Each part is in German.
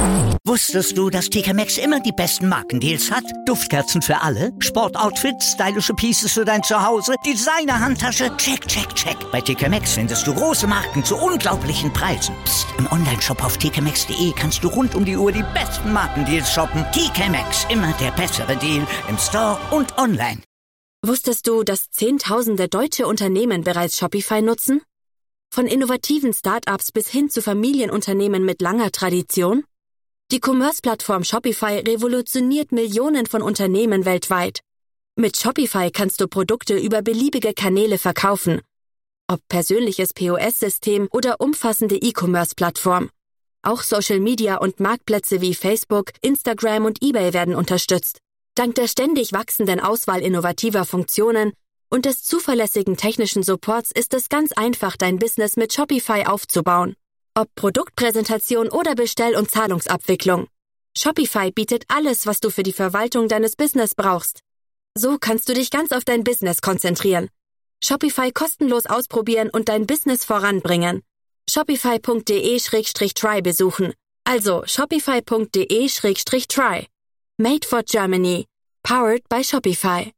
Wusstest du, dass TK Maxx immer die besten Markendeals hat? Duftkerzen für alle, Sportoutfits, stylische Pieces für dein Zuhause, Designer-Handtasche, check, check, check. Bei TK Maxx findest du große Marken zu unglaublichen Preisen. Psst. Im Onlineshop auf tkmaxx.de kannst du rund um die Uhr die besten Markendeals shoppen. TK Maxx, immer der bessere Deal im Store und online. Wusstest du, dass Zehntausende deutsche Unternehmen bereits Shopify nutzen? Von innovativen Start-ups bis hin zu Familienunternehmen mit langer Tradition? Die Commerce-Plattform Shopify revolutioniert Millionen von Unternehmen weltweit. Mit Shopify kannst du Produkte über beliebige Kanäle verkaufen. Ob persönliches POS-System oder umfassende E-Commerce-Plattform. Auch Social Media und Marktplätze wie Facebook, Instagram und eBay werden unterstützt. Dank der ständig wachsenden Auswahl innovativer Funktionen und des zuverlässigen technischen Supports ist es ganz einfach, dein Business mit Shopify aufzubauen. Ob Produktpräsentation oder Bestell- und Zahlungsabwicklung. Shopify bietet alles, was du für die Verwaltung deines Business brauchst. So kannst du dich ganz auf dein Business konzentrieren. Shopify kostenlos ausprobieren und dein Business voranbringen. Shopify.de/try besuchen. Also Shopify.de/try. Made for Germany. Powered by Shopify.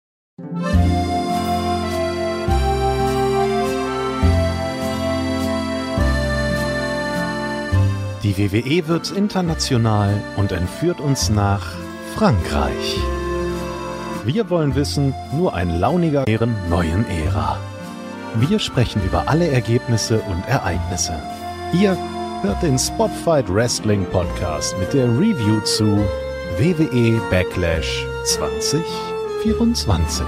Die WWE wird international und entführt uns nach Frankreich. Wir wollen wissen, nur ein launiger neuen Ära. Wir sprechen über alle Ergebnisse und Ereignisse. Ihr hört den Spotfight Wrestling Podcast mit der Review zu WWE Backlash 2024.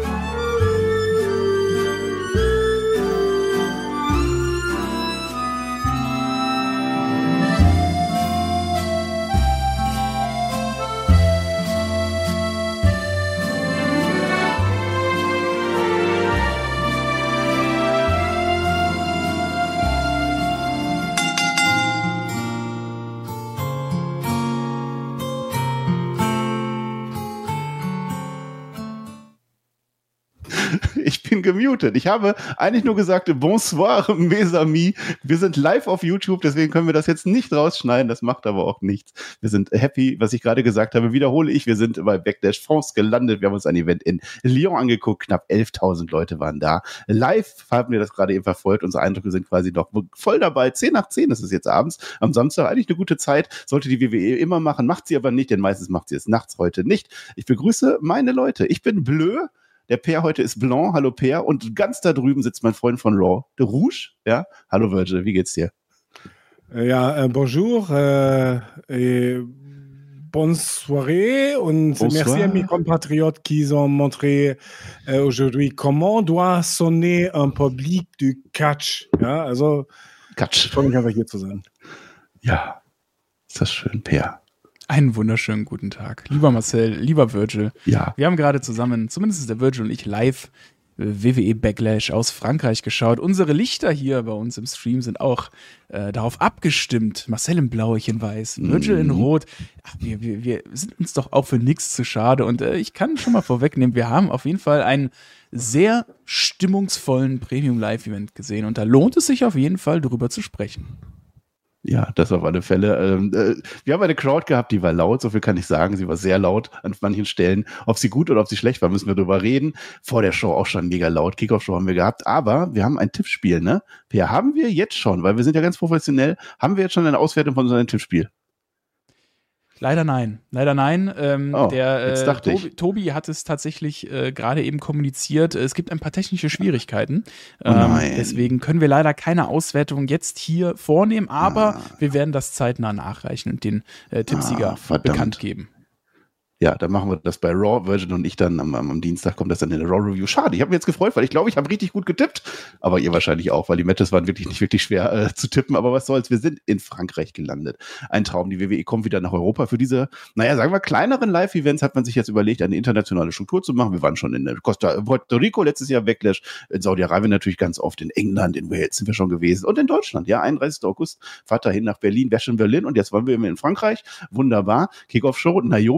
Ich bin gemutet. Ich habe eigentlich nur gesagt, bonsoir, mes amis. Wir sind live auf YouTube, deswegen können wir das jetzt nicht rausschneiden. Das macht aber auch nichts. Wir sind happy, was ich gerade gesagt habe. Wiederhole ich, wir sind bei Backlash France gelandet. Wir haben uns ein Event in Lyon angeguckt. Knapp 11.000 Leute waren da. Live haben wir das gerade eben verfolgt. Unsere Eindrücke sind quasi noch voll dabei. 10 nach 10 ist es jetzt abends. Am Samstag eigentlich eine gute Zeit. Sollte die WWE immer machen, macht sie aber nicht, denn meistens macht sie es nachts, heute nicht. Ich begrüße meine Leute. Ich bin Bleu. Der Peer heute ist Blanc. Hallo Peer. Und ganz da drüben sitzt mein Freund von Raw, der Rouge. Ja, hallo Virgil, wie geht's dir? Bonjour et bonne soirée und merci à mes compatriotes qui ont montré aujourd'hui comment doit sonner un public du Catch. Ja, also Catch. Ich freue mich einfach hier zu sein. Ja, ist das schön, Peer. Einen wunderschönen guten Tag. Lieber Marcel, lieber Virgil. Ja. Wir haben gerade zusammen, zumindest der Virgil und ich, live WWE Backlash aus Frankreich geschaut. Unsere Lichter hier bei uns im Stream sind auch darauf abgestimmt. Marcel in Blau, ich in Weiß, Virgil in Rot. Ach, wir sind uns doch auch für nichts zu schade. Und ich kann schon mal vorwegnehmen, wir haben auf jeden Fall einen sehr stimmungsvollen Premium-Live-Event gesehen. Und da lohnt es sich auf jeden Fall, darüber zu sprechen. Ja, das auf alle Fälle. Wir haben eine Crowd gehabt, die war laut, so viel kann ich sagen. Sie war sehr laut an manchen Stellen. Ob sie gut oder ob sie schlecht war, müssen wir drüber reden. Vor der Show auch schon mega laut. Kickoff-Show haben wir gehabt. Aber wir haben ein Tippspiel, ne? Per, haben wir jetzt schon, weil wir sind ja ganz professionell, haben wir jetzt schon eine Auswertung von unserem Tippspiel? Leider nein. Jetzt dachte ich. Tobi hat es tatsächlich gerade eben kommuniziert. Es gibt ein paar technische Schwierigkeiten. Deswegen können wir leider keine Auswertung jetzt hier vornehmen, aber wir werden das zeitnah nachreichen und den Tippsieger bekannt geben. Ja, dann machen wir das bei Raw. Virgin und ich dann am Dienstag kommt das dann in der Raw-Review. Schade, ich habe mich jetzt gefreut, weil ich glaube, ich habe richtig gut getippt. Aber ihr wahrscheinlich auch, weil die Matches waren wirklich nicht wirklich schwer zu tippen. Aber was soll's, wir sind in Frankreich gelandet. Ein Traum, die WWE kommt wieder nach Europa. Für diese, sagen wir, kleineren Live-Events hat man sich jetzt überlegt, eine internationale Struktur zu machen. Wir waren schon in Puerto Rico letztes Jahr, Backlash, in Saudi-Arabien natürlich ganz oft, in England, in Wales sind wir schon gewesen und in Deutschland. Ja, 31. August, Fahrt dahin nach Berlin, Wäsche in Berlin und jetzt waren wir in Frankreich. Wunderbar. Kickoff-Show, Naomi rollt mit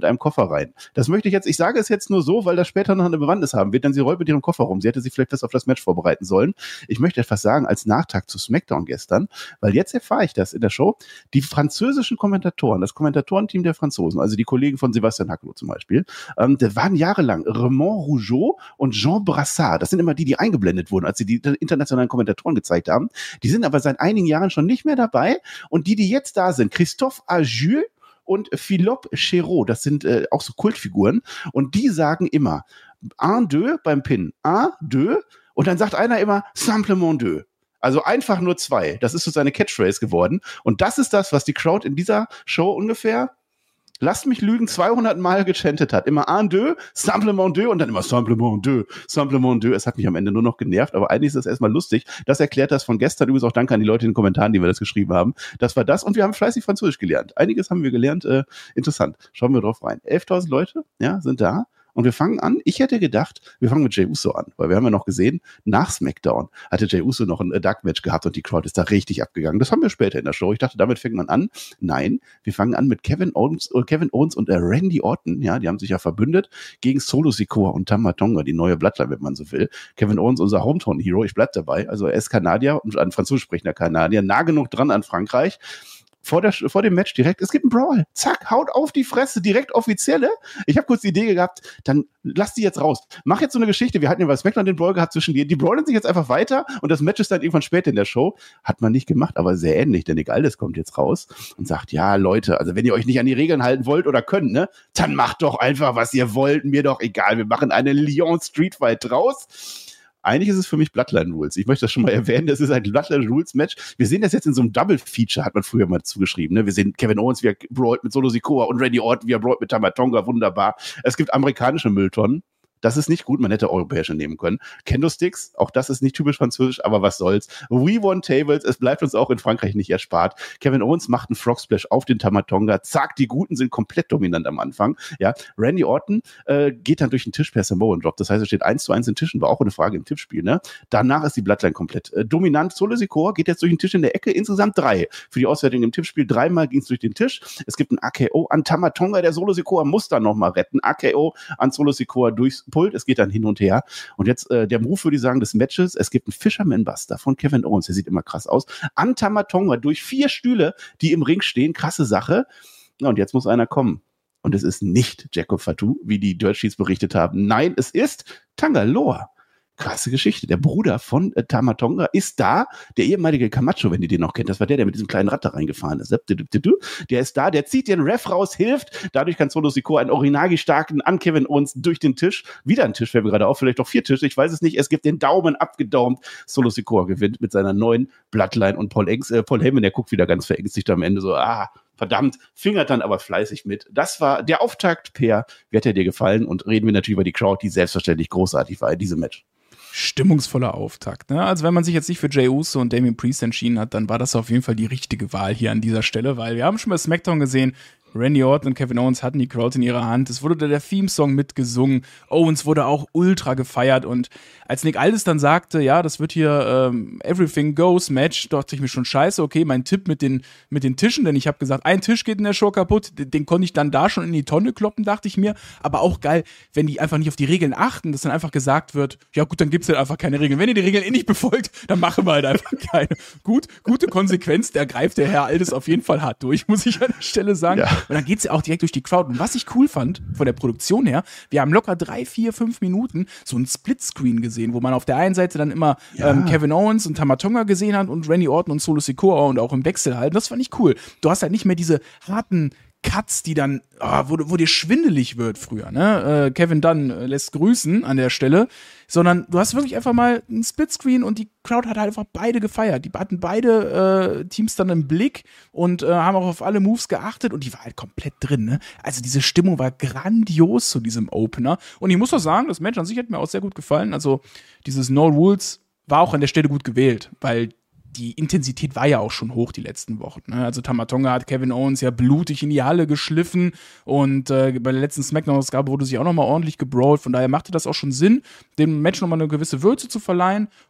mit einem Koffer rein. Das möchte ich sage es jetzt nur so, weil das später noch eine Bewandtnis haben wird, denn sie rollt mit ihrem Koffer rum. Sie hätte sich vielleicht fest auf das Match vorbereiten sollen. Ich möchte etwas sagen als Nachtrag zu SmackDown gestern, weil jetzt erfahre ich das in der Show. Die französischen Kommentatoren, das Kommentatorenteam der Franzosen, also die Kollegen von Sebastian Hackloh zum Beispiel, das waren jahrelang Raymond Rougeau und Jean Brassard. Das sind immer die eingeblendet wurden, als sie die internationalen Kommentatoren gezeigt haben. Die sind aber seit einigen Jahren schon nicht mehr dabei. Und die jetzt da sind, Christophe Agieux und Philippe Chéreau, das sind auch so Kultfiguren. Und die sagen immer, un, deux beim Pin, un, deux. Und dann sagt einer immer, simplement deux. Also einfach nur 2. Das ist so seine Catchphrase geworden. Und das ist das, was die Crowd in dieser Show ungefähr, lasst mich lügen, 200 Mal gechantet hat. Immer un, deux, simplement deux und dann immer simplement deux, simplement deux. Es hat mich am Ende nur noch genervt, aber eigentlich ist das erstmal lustig. Das erklärt das von gestern. Übrigens auch danke an die Leute in den Kommentaren, die mir das geschrieben haben. Das war das und wir haben fleißig Französisch gelernt. Einiges haben wir gelernt. Interessant. Schauen wir drauf rein. 11.000 Leute, ja, sind da. Und wir fangen an, ich hätte gedacht, wir fangen mit Jey Uso an, weil wir haben ja noch gesehen, nach SmackDown hatte Jey Uso noch ein Dark-Match gehabt und die Crowd ist da richtig abgegangen. Das haben wir später in der Show. Ich dachte, damit fängt man an. Nein, wir fangen an mit Kevin Owens und Randy Orton. Ja, die haben sich ja verbündet gegen Solo Sikoa und Tama Tonga, die neue Bloodline, wenn man so will. Kevin Owens, unser Hometown-Hero, ich bleib dabei. Also er ist Kanadier und ein französisch sprechender Kanadier, nah genug dran an Frankreich. Vor dem Match direkt, es gibt einen Brawl. Zack, haut auf die Fresse, direkt offizielle. Ich habe kurz die Idee gehabt, dann lass die jetzt raus. Mach jetzt so eine Geschichte, wir hatten ja bei SmackDown den Brawl gehabt zwischen die brawlen sich jetzt einfach weiter und das Match ist dann irgendwann später in der Show. Hat man nicht gemacht, aber sehr ähnlich, denn Nick Aldis kommt jetzt raus und sagt, ja Leute, also wenn ihr euch nicht an die Regeln halten wollt oder könnt, ne, dann macht doch einfach, was ihr wollt, mir doch egal, wir machen eine Lyon Street Fight draus. Eigentlich ist es für mich Bloodline Rules. Ich möchte das schon mal erwähnen, das ist ein Bloodline Rules Match. Wir sehen das jetzt in so einem Double Feature, hat man früher mal zugeschrieben. Ne? Wir sehen Kevin Owens, wie er brawlt mit Solo Sikoa und Randy Orton, wie er brawlt mit Tama Tonga, wunderbar. Es gibt amerikanische Mülltonnen. Das ist nicht gut, man hätte europäische nehmen können. Kendo-Sticks, auch das ist nicht typisch französisch, aber was soll's. We won tables, es bleibt uns auch in Frankreich nicht erspart. Kevin Owens macht einen Frog Splash auf den Tama Tonga. Zack, die Guten sind komplett dominant am Anfang. Ja, Randy Orton geht dann durch den Tisch per Samoan Drop. Das heißt, er steht 1:1 in Tischen, war auch eine Frage im Tippspiel. Ne? Danach ist die Bloodline komplett dominant. Solo Sikoa geht jetzt durch den Tisch in der Ecke, insgesamt 3. Für die Auswertung im Tippspiel 3-mal ging es durch den Tisch. Es gibt ein AKO an Tama Tonga, der Solo Sikoa muss dann nochmal retten. AKO an Solo Sikoa durchs Pult. Es geht dann hin und her. Und jetzt der Move, würde ich sagen, des Matches. Es gibt einen Fisherman Buster von Kevin Owens. Der sieht immer krass aus. An Tama Tonga durch 4 Stühle, die im Ring stehen. Krasse Sache. Ja, und jetzt muss einer kommen. Und es ist nicht Jacob Fatu, wie die Dirt Sheets berichtet haben. Nein, es ist Tangaloa. Krasse Geschichte. Der Bruder von Tama Tonga ist da. Der ehemalige Camacho, wenn ihr den noch kennt. Das war der mit diesem kleinen Rad da reingefahren ist. Der ist da. Der zieht den Ref raus, hilft. Dadurch kann Solo Sikoa einen Orinagi-starken an Kevin Owens durch den Tisch. Wieder ein Tisch, fällt mir gerade auf. Vielleicht auch 4 Tische. Ich weiß es nicht. Es gibt den Daumen abgedaumt. Solo Sikoa gewinnt mit seiner neuen Bloodline. Und Paul Heyman, der guckt wieder ganz verängstigt am Ende so, verdammt, fingert dann aber fleißig mit. Das war der Auftakt, Per. Wie hat er dir gefallen? Und reden wir natürlich über die Crowd, die selbstverständlich großartig war in diesem Match. Stimmungsvoller Auftakt. Ne? Also wenn man sich jetzt nicht für Jey Uso und Damian Priest entschieden hat, dann war das auf jeden Fall die richtige Wahl hier an dieser Stelle, weil wir haben schon bei SmackDown gesehen, Randy Orton und Kevin Owens hatten die Crowd in ihrer Hand. Es wurde der Theme-Song mitgesungen. Owens wurde auch ultra gefeiert. Und als Nick Aldis dann sagte, ja, das wird hier Everything Goes Match, dachte ich mir schon scheiße, okay, mein Tipp mit den Tischen, denn ich habe gesagt, ein Tisch geht in der Show kaputt, den konnte ich dann da schon in die Tonne kloppen, dachte ich mir. Aber auch geil, wenn die einfach nicht auf die Regeln achten, dass dann einfach gesagt wird, ja gut, dann gibt's halt einfach keine Regeln. Wenn ihr die Regeln nicht befolgt, dann machen wir halt einfach keine. Gute Konsequenz, da greift der Herr Aldis auf jeden Fall hart durch, muss ich an der Stelle sagen. Ja. Und dann geht's ja auch direkt durch die Crowd. Und was ich cool fand, von der Produktion her, wir haben locker 3, 4, 5 Minuten so ein Splitscreen gesehen, wo man auf der einen Seite dann immer Kevin Owens und Tama Tonga gesehen hat und Randy Orton und Solo Sikoa und auch im Wechsel halt. Das fand ich cool. Du hast halt nicht mehr diese harten Cuts, die dann, wo dir schwindelig wird früher, ne? Kevin Dunn lässt grüßen an der Stelle, sondern du hast wirklich einfach mal ein Splitscreen und die Crowd hat halt einfach beide gefeiert. Die hatten beide Teams dann im Blick und haben auch auf alle Moves geachtet und die war halt komplett drin, ne? Also diese Stimmung war grandios zu diesem Opener und ich muss doch sagen, das Match an sich hat mir auch sehr gut gefallen. Also dieses No Rules war auch an der Stelle gut gewählt, weil die Intensität war ja auch schon hoch die letzten Wochen. Ne? Also Tama Tonga hat Kevin Owens ja blutig in die Halle geschliffen und bei der letzten Smackdown-Ausgabe wurde sich auch nochmal ordentlich gebrawlt. Von daher machte das auch schon Sinn, dem Match nochmal eine gewisse Würze zu verleihen.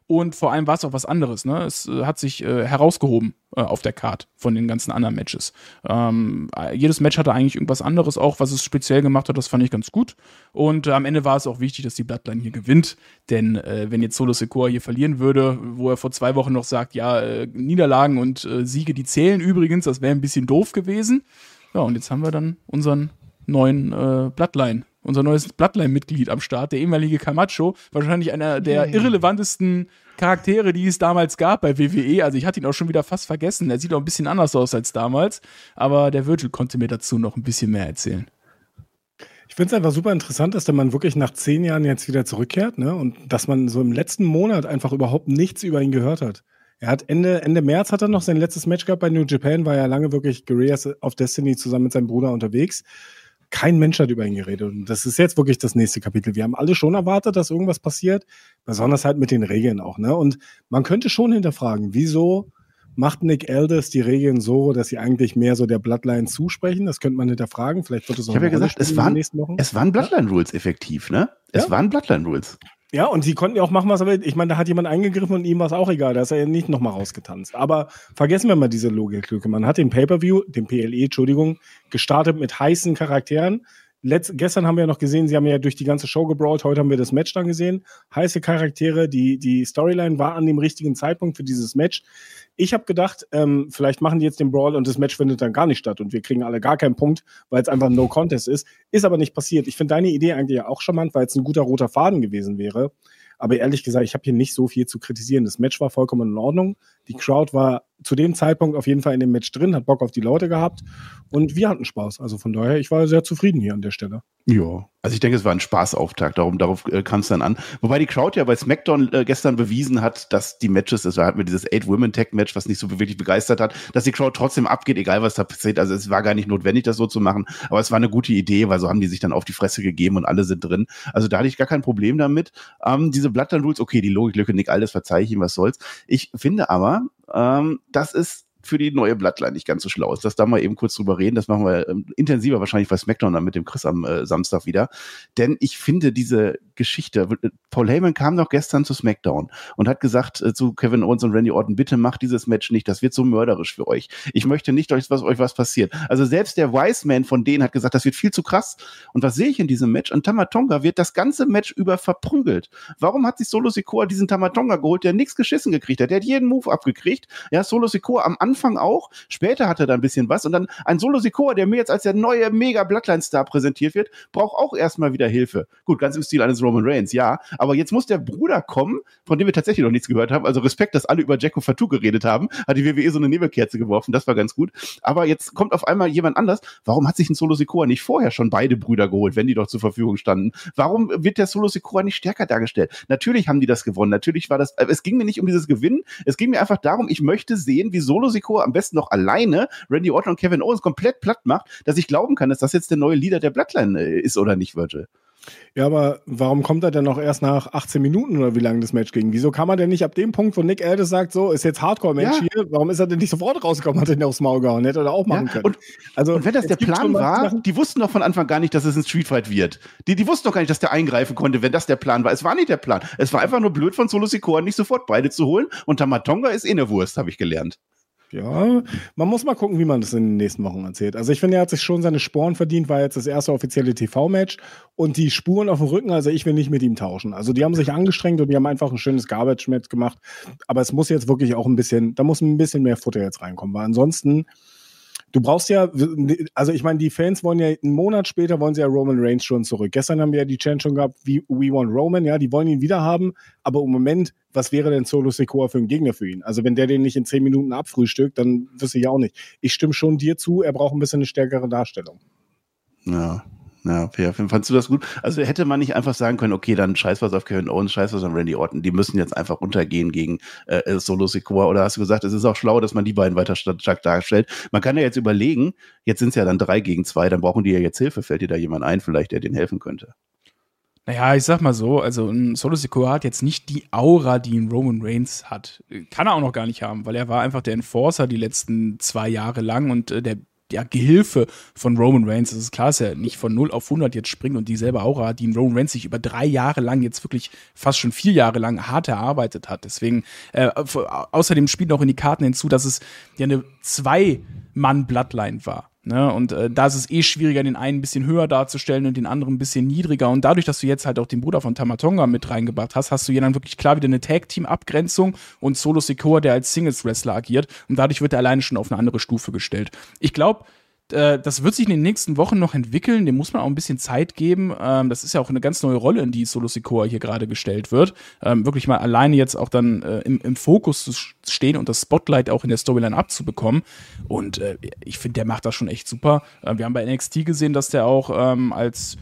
Und vor allem war es auch was anderes. Ne? Es hat sich herausgehoben auf der Card von den ganzen anderen Matches. Jedes Match hatte eigentlich irgendwas anderes auch, was es speziell gemacht hat. Das fand ich ganz gut. Und am Ende war es auch wichtig, dass die Bloodline hier gewinnt. Denn wenn jetzt Solo Sikoa hier verlieren würde, wo er vor 2 Wochen noch sagt, ja, Niederlagen und Siege, die zählen übrigens, das wäre ein bisschen doof gewesen. Ja, und jetzt haben wir dann unseren neuen unser neues Bloodline-Mitglied am Start, der ehemalige Camacho, wahrscheinlich einer der irrelevantesten Charaktere, die es damals gab bei WWE. Also ich hatte ihn auch schon wieder fast vergessen. Er sieht auch ein bisschen anders aus als damals, aber der Virgil konnte mir dazu noch ein bisschen mehr erzählen. Ich finde es einfach super interessant, dass der Mann wirklich nach 10 Jahren jetzt wieder zurückkehrt, ne? Und dass man so im letzten Monat einfach überhaupt nichts über ihn gehört hat. Er hat Ende März hat er noch sein letztes Match gehabt bei New Japan, war ja lange wirklich Guerrillas of Destiny zusammen mit seinem Bruder unterwegs. Kein Mensch hat über ihn geredet. Und das ist jetzt wirklich das nächste Kapitel. Wir haben alle schon erwartet, dass irgendwas passiert, besonders halt mit den Regeln auch, ne? Und man könnte schon hinterfragen, wieso macht Nick Aldis die Regeln so, dass sie eigentlich mehr so der Bloodline zusprechen? Das könnte man hinterfragen. Vielleicht wird es auch. Ich habe ja gesagt, es waren Bloodline Rules effektiv, ne? Es waren Bloodline Rules. Ja, und sie konnten ja auch machen, was er will. Ich meine, da hat jemand eingegriffen und ihm war es auch egal. Da ist er ja nicht nochmal rausgetanzt. Aber vergessen wir mal diese Logiklücke. Man hat den Pay-Per-View, den PLE, gestartet mit heißen Charakteren. Gestern haben wir ja noch gesehen, sie haben ja durch die ganze Show gebrawlt. Heute haben wir das Match dann gesehen. Heiße Charaktere, die Storyline war an dem richtigen Zeitpunkt für dieses Match. Ich habe gedacht, vielleicht machen die jetzt den Brawl und das Match findet dann gar nicht statt und wir kriegen alle gar keinen Punkt, weil es einfach ein No-Contest ist. Ist aber nicht passiert. Ich finde deine Idee eigentlich ja auch charmant, weil es ein guter roter Faden gewesen wäre. Aber ehrlich gesagt, ich habe hier nicht so viel zu kritisieren. Das Match war vollkommen in Ordnung. Die Crowd war zu dem Zeitpunkt auf jeden Fall in dem Match drin, hat Bock auf die Leute gehabt und wir hatten Spaß. Also von daher, ich war sehr zufrieden hier an der Stelle. Ja, also ich denke, es war ein Spaßauftakt, darauf kam es dann an. Wobei die Crowd ja bei SmackDown gestern bewiesen hat, dass die Matches, da hatten wir dieses 8-Women-Tag-Match, was nicht so wirklich begeistert hat, dass die Crowd trotzdem abgeht, egal was da passiert. Also es war gar nicht notwendig, das so zu machen, aber es war eine gute Idee, weil so haben die sich dann auf die Fresse gegeben und alle sind drin. Also da hatte ich gar kein Problem damit. Diese Bloodline Rules, okay, die Logiklücke, Nick Aldis, verzeih ich ihm, was soll's. Ich finde aber, das ist für die neue Bloodline nicht ganz so schlau ist. Dass da mal eben kurz drüber reden, das machen wir intensiver wahrscheinlich bei SmackDown dann mit dem Chris am Samstag wieder. Denn ich finde diese Geschichte, Paul Heyman kam doch gestern zu SmackDown und hat gesagt zu Kevin Owens und Randy Orton, bitte macht dieses Match nicht, das wird so mörderisch für euch. Ich möchte nicht, dass euch was passiert. Also selbst der Wise Man von denen hat gesagt, das wird viel zu krass. Und was sehe ich in diesem Match? Und Tama Tonga wird das ganze Match über verprügelt. Warum hat sich Solo Sikoa diesen Tama Tonga geholt, der nichts geschissen gekriegt hat? Der hat jeden Move abgekriegt. Ja, Solo Sikoa am Anfang auch. Später hat er da ein bisschen was. Und dann ein Solo Sikoa, der mir jetzt als der neue Mega-Bloodline-Star präsentiert wird, braucht auch erstmal wieder Hilfe. Gut, ganz im Stil eines Roman Reigns, ja. Aber jetzt muss der Bruder kommen, von dem wir tatsächlich noch nichts gehört haben. Also Respekt, dass alle über Jacko Fatu geredet haben. Hat die WWE so eine Nebelkerze geworfen. Das war ganz gut. Aber jetzt kommt auf einmal jemand anders. Warum hat sich ein Solo Sikoa nicht vorher schon beide Brüder geholt, wenn die doch zur Verfügung standen? Warum wird der Solo Sikoa nicht stärker dargestellt? Natürlich haben die das gewonnen. Natürlich war das, es ging mir nicht um dieses Gewinnen. Es ging mir einfach darum, ich möchte sehen, wie Solo Sikoa am besten noch alleine Randy Orton und Kevin Owens komplett platt macht, dass ich glauben kann, dass das jetzt der neue Leader der Bloodline ist oder nicht, Virgil. Ja, aber warum kommt er denn noch erst nach 18 Minuten oder wie lange das Match ging? Wieso kann man denn nicht ab dem Punkt, wo Nick Aldis sagt, so, ist jetzt Hardcore-Match hier, warum ist er denn nicht sofort rausgekommen, hat er den aufs Maul gehauen? Hätte er auch machen können. Und wenn das der Plan war, die wussten doch von Anfang gar nicht, dass es ein Streetfight wird. Die wussten doch gar nicht, dass der eingreifen konnte, wenn das der Plan war. Es war nicht der Plan. Es war einfach nur blöd von Solo Sikoa, nicht sofort beide zu holen. Und Tama Tonga ist eine Wurst, habe ich gelernt. Ja, man muss mal gucken, wie man das in den nächsten Wochen erzählt. Also ich finde, er hat sich schon seine Sporen verdient, war jetzt das erste offizielle TV-Match und die Spuren auf dem Rücken, also ich will nicht mit ihm tauschen. Also die haben sich angestrengt und die haben einfach ein schönes Garbage-Match gemacht, aber es muss jetzt wirklich auch ein bisschen, da muss ein bisschen mehr Futter jetzt reinkommen, weil ansonsten, du brauchst ja, also ich meine, die Fans wollen ja, einen Monat später wollen sie ja Roman Reigns schon zurück. Gestern haben wir ja die Chance schon gehabt, We Want Roman, ja, die wollen ihn wieder haben, aber im Moment, was wäre denn Solo Sikoa für ein Gegner für ihn? Also wenn der den nicht in 10 Minuten abfrühstückt, dann wüsste ich auch nicht. Ich stimme schon dir zu, er braucht ein bisschen eine stärkere Darstellung. Ja, fandst du das gut? Also hätte man nicht einfach sagen können, okay, dann scheiß was auf Kevin Owens, scheiß was auf Randy Orton, die müssen jetzt einfach runtergehen gegen Solo Sikoa, oder hast du gesagt, es ist auch schlau, dass man die beiden weiter stark darstellt? Man kann ja jetzt überlegen, jetzt sind es ja dann 3 gegen 2, dann brauchen die ja jetzt Hilfe, fällt dir da jemand ein, vielleicht, der denen helfen könnte? Naja, ich sag mal so, also ein Solo Sikoa hat jetzt nicht die Aura, die ein Roman Reigns hat. Kann er auch noch gar nicht haben, weil er war einfach der Enforcer die letzten 2 Jahre lang und Gehilfe von Roman Reigns. Das ist klar, dass er nicht von 0 auf 100 jetzt springt und dieselbe Aura hat, die Roman Reigns sich über 3 Jahre lang, jetzt wirklich fast schon 4 Jahre lang hart erarbeitet hat. Deswegen, außerdem spielt noch in die Karten hinzu, dass es ja eine 2-Mann-Bloodline war. Ne? Und da ist es schwieriger, den einen ein bisschen höher darzustellen und den anderen ein bisschen niedriger. Und dadurch, dass du jetzt halt auch den Bruder von Tama Tonga mit reingebracht hast, hast du ja dann wirklich klar wieder eine Tag-Team-Abgrenzung und Solo Sikoa, der als Singles-Wrestler agiert. Und dadurch wird er alleine schon auf eine andere Stufe gestellt. Ich glaube, das wird sich in den nächsten Wochen noch entwickeln, dem muss man auch ein bisschen Zeit geben. Das ist ja auch eine ganz neue Rolle, in die Solo Sikoa hier gerade gestellt wird. Wirklich mal alleine jetzt auch dann im Fokus zu stehen und das Spotlight auch in der Storyline abzubekommen. Und ich finde, der macht das schon echt super. Wir haben bei NXT gesehen, dass der auch als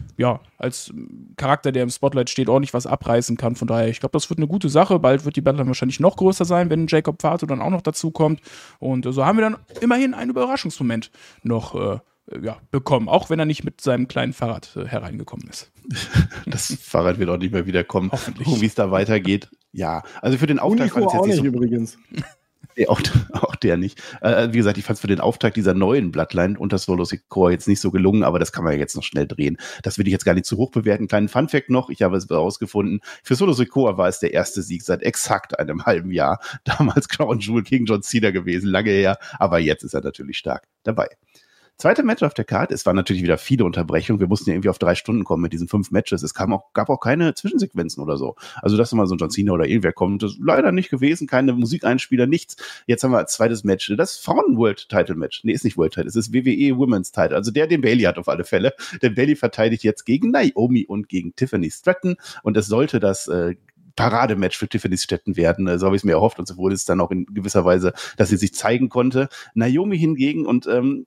Charakter, der im Spotlight steht, ordentlich was abreißen kann. Von daher, ich glaube, das wird eine gute Sache. Bald wird die Battle wahrscheinlich noch größer sein, wenn Jacob Fatu dann auch noch dazu kommt. Und so haben wir dann immerhin einen Überraschungsmoment noch bekommen, auch wenn er nicht mit seinem kleinen Fahrrad hereingekommen ist. Das Fahrrad wird auch nicht mehr wiederkommen. Hoffentlich. Gucken, wie es da weitergeht. Ja, also für den Auftakt Unico auch nicht so übrigens. Nee, auch der nicht. Wie gesagt, ich fand es für den Auftakt dieser neuen Bloodline unter Solo Sikoa jetzt nicht so gelungen, aber das kann man ja jetzt noch schnell drehen. Das will ich jetzt gar nicht zu hoch bewerten. Kleinen Funfact noch, ich habe es herausgefunden, für Solo Sikoa war es der erste Sieg seit exakt einem halben Jahr. Damals Crown Jewel gegen John Cena gewesen, lange her, aber jetzt ist er natürlich stark dabei. Zweite Match auf der Karte, es waren natürlich wieder viele Unterbrechungen, wir mussten ja irgendwie auf 3 Stunden kommen mit diesen 5 Matches, es gab auch keine Zwischensequenzen oder so, also dass mal so ein John Cena oder irgendwer kommt, das ist leider nicht gewesen, keine Musikeinspieler, nichts. Jetzt haben wir als zweites Match, das Frauen-World-Title-Match, nee, ist nicht World-Title, es ist WWE Women's Title, also den Bayley hat auf alle Fälle, denn Bayley verteidigt jetzt gegen Naomi und gegen Tiffany Stratton und es sollte das Paradematch für Tiffany Stratton werden, so habe ich es mir erhofft und so wurde es dann auch in gewisser Weise, dass sie sich zeigen konnte. Naomi hingegen und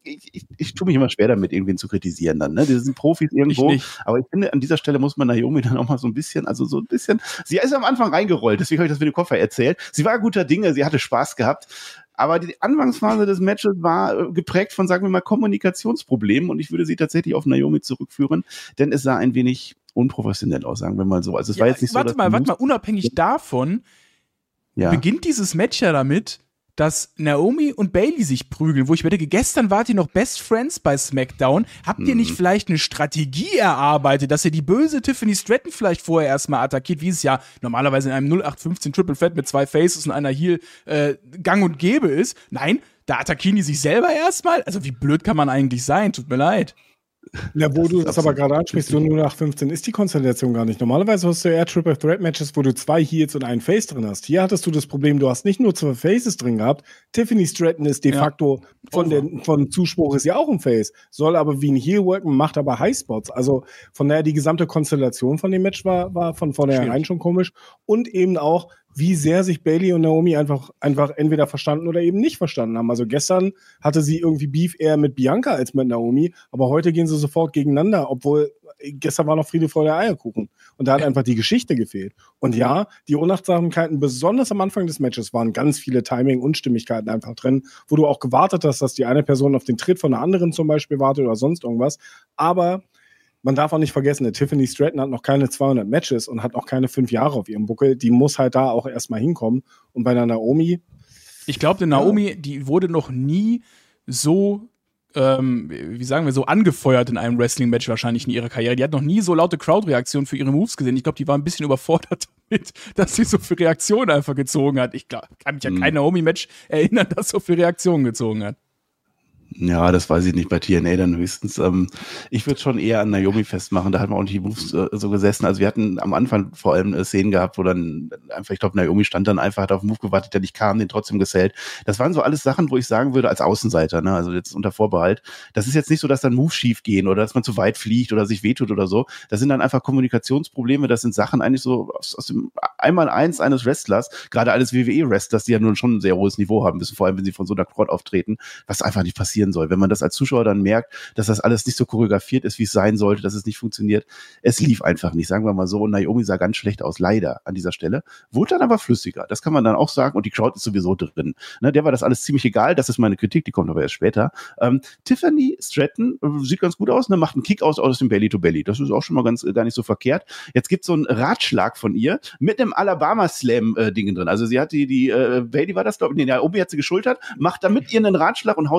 ich tue mich immer schwer damit, irgendwen zu kritisieren dann, ne? Die sind Profis irgendwo, aber ich finde, an dieser Stelle muss man Naomi dann auch mal so ein bisschen, sie ist am Anfang reingerollt, deswegen habe ich das mit dem Koffer erzählt. Sie war guter Dinge, sie hatte Spaß gehabt, aber die Anfangsphase des Matches war geprägt von, sagen wir mal, Kommunikationsproblemen und ich würde sie tatsächlich auf Naomi zurückführen, denn es sah ein wenig unprofessionell aus, sagen wir mal so. Also es war jetzt nicht so, warte mal, unabhängig davon beginnt dieses Match ja damit, dass Naomi und Bayley sich prügeln, wo ich mir denke, gestern wart ihr noch Best Friends bei SmackDown. Habt ihr nicht vielleicht eine Strategie erarbeitet, dass ihr die böse Tiffany Stratton vielleicht vorher erstmal attackiert, wie es ja normalerweise in einem 0815 Triple Threat mit 2 Faces und einer Heel gang und gäbe ist? Nein, da attackieren die sich selber erstmal? Also wie blöd kann man eigentlich sein? Tut mir leid. Ja, wo du das aber gerade ansprichst, so 0815 ist die Konstellation gar nicht. Normalerweise hast du eher Triple Threat Matches, wo du 2 Heels und einen Face drin hast. Hier hattest du das Problem, du hast nicht nur 2 Faces drin gehabt. Tiffany Stratton ist de facto von Zuspruch ist ja auch ein Face, soll aber wie ein Heel worken, macht aber Highspots. Also von daher die gesamte Konstellation von dem Match war von vornherein schon komisch und eben auch wie sehr sich Bayley und Naomi einfach entweder verstanden oder eben nicht verstanden haben. Also gestern hatte sie irgendwie Beef eher mit Bianca als mit Naomi, aber heute gehen sie sofort gegeneinander, obwohl gestern war noch Friede, Freude, Eierkuchen. Und da hat einfach die Geschichte gefehlt. Und ja, die Unachtsamkeiten, besonders am Anfang des Matches, waren ganz viele Timing-Unstimmigkeiten einfach drin, wo du auch gewartet hast, dass die eine Person auf den Tritt von der anderen zum Beispiel wartet oder sonst irgendwas. Aber man darf auch nicht vergessen, Tiffany Stratton hat noch keine 200 Matches und hat auch keine 5 Jahre auf ihrem Buckel. Die muss halt da auch erstmal hinkommen. Und bei der Naomi... Ich glaube, die Naomi, die wurde noch nie so, so angefeuert in einem Wrestling-Match wahrscheinlich in ihrer Karriere. Die hat noch nie so laute Crowd-Reaktionen für ihre Moves gesehen. Ich glaube, die war ein bisschen überfordert damit, dass sie so viele Reaktionen einfach gezogen hat. Ich kann mich an kein Naomi-Match erinnern, das so viele Reaktionen gezogen hat. Ja, das weiß ich nicht, bei TNA dann höchstens. Ich würde schon eher an Naomi festmachen, da hat man auch nicht die Moves so gesessen. Also wir hatten am Anfang vor allem Szenen gehabt, wo dann einfach, ich glaube, Naomi stand dann einfach, hat auf den Move gewartet, der nicht kam, den trotzdem gesellt. Das waren so alles Sachen, wo ich sagen würde, als Außenseiter, ne, also jetzt unter Vorbehalt, das ist jetzt nicht so, dass dann Moves schief gehen oder dass man zu weit fliegt oder sich wehtut oder so. Das sind dann einfach Kommunikationsprobleme, das sind Sachen eigentlich so aus dem Einmaleins eines Wrestlers, gerade eines WWE-Wrestlers, die ja nun schon ein sehr hohes Niveau haben müssen, vor allem wenn sie von so einer Crowd auftreten, was einfach nicht passieren soll. Wenn man das als Zuschauer dann merkt, dass das alles nicht so choreografiert ist, wie es sein sollte, dass es nicht funktioniert. Es lief einfach nicht, sagen wir mal so. Und Naomi sah ganz schlecht aus, leider an dieser Stelle. Wurde dann aber flüssiger, das kann man dann auch sagen. Und die Crowd ist sowieso drin. Ne, der war das alles ziemlich egal, das ist meine Kritik, die kommt aber erst später. Tiffany Stratton sieht ganz gut aus, ne, macht einen Kick aus dem Belly to Belly. Das ist auch schon mal gar nicht so verkehrt. Jetzt gibt es so einen Ratschlag von ihr mit einem Alabama-Slam-Ding drin. Also sie hat die Bayley war das, glaube ich, Naomi hat sie geschultert, macht dann mit ihr einen Ratschlag und haut sie dann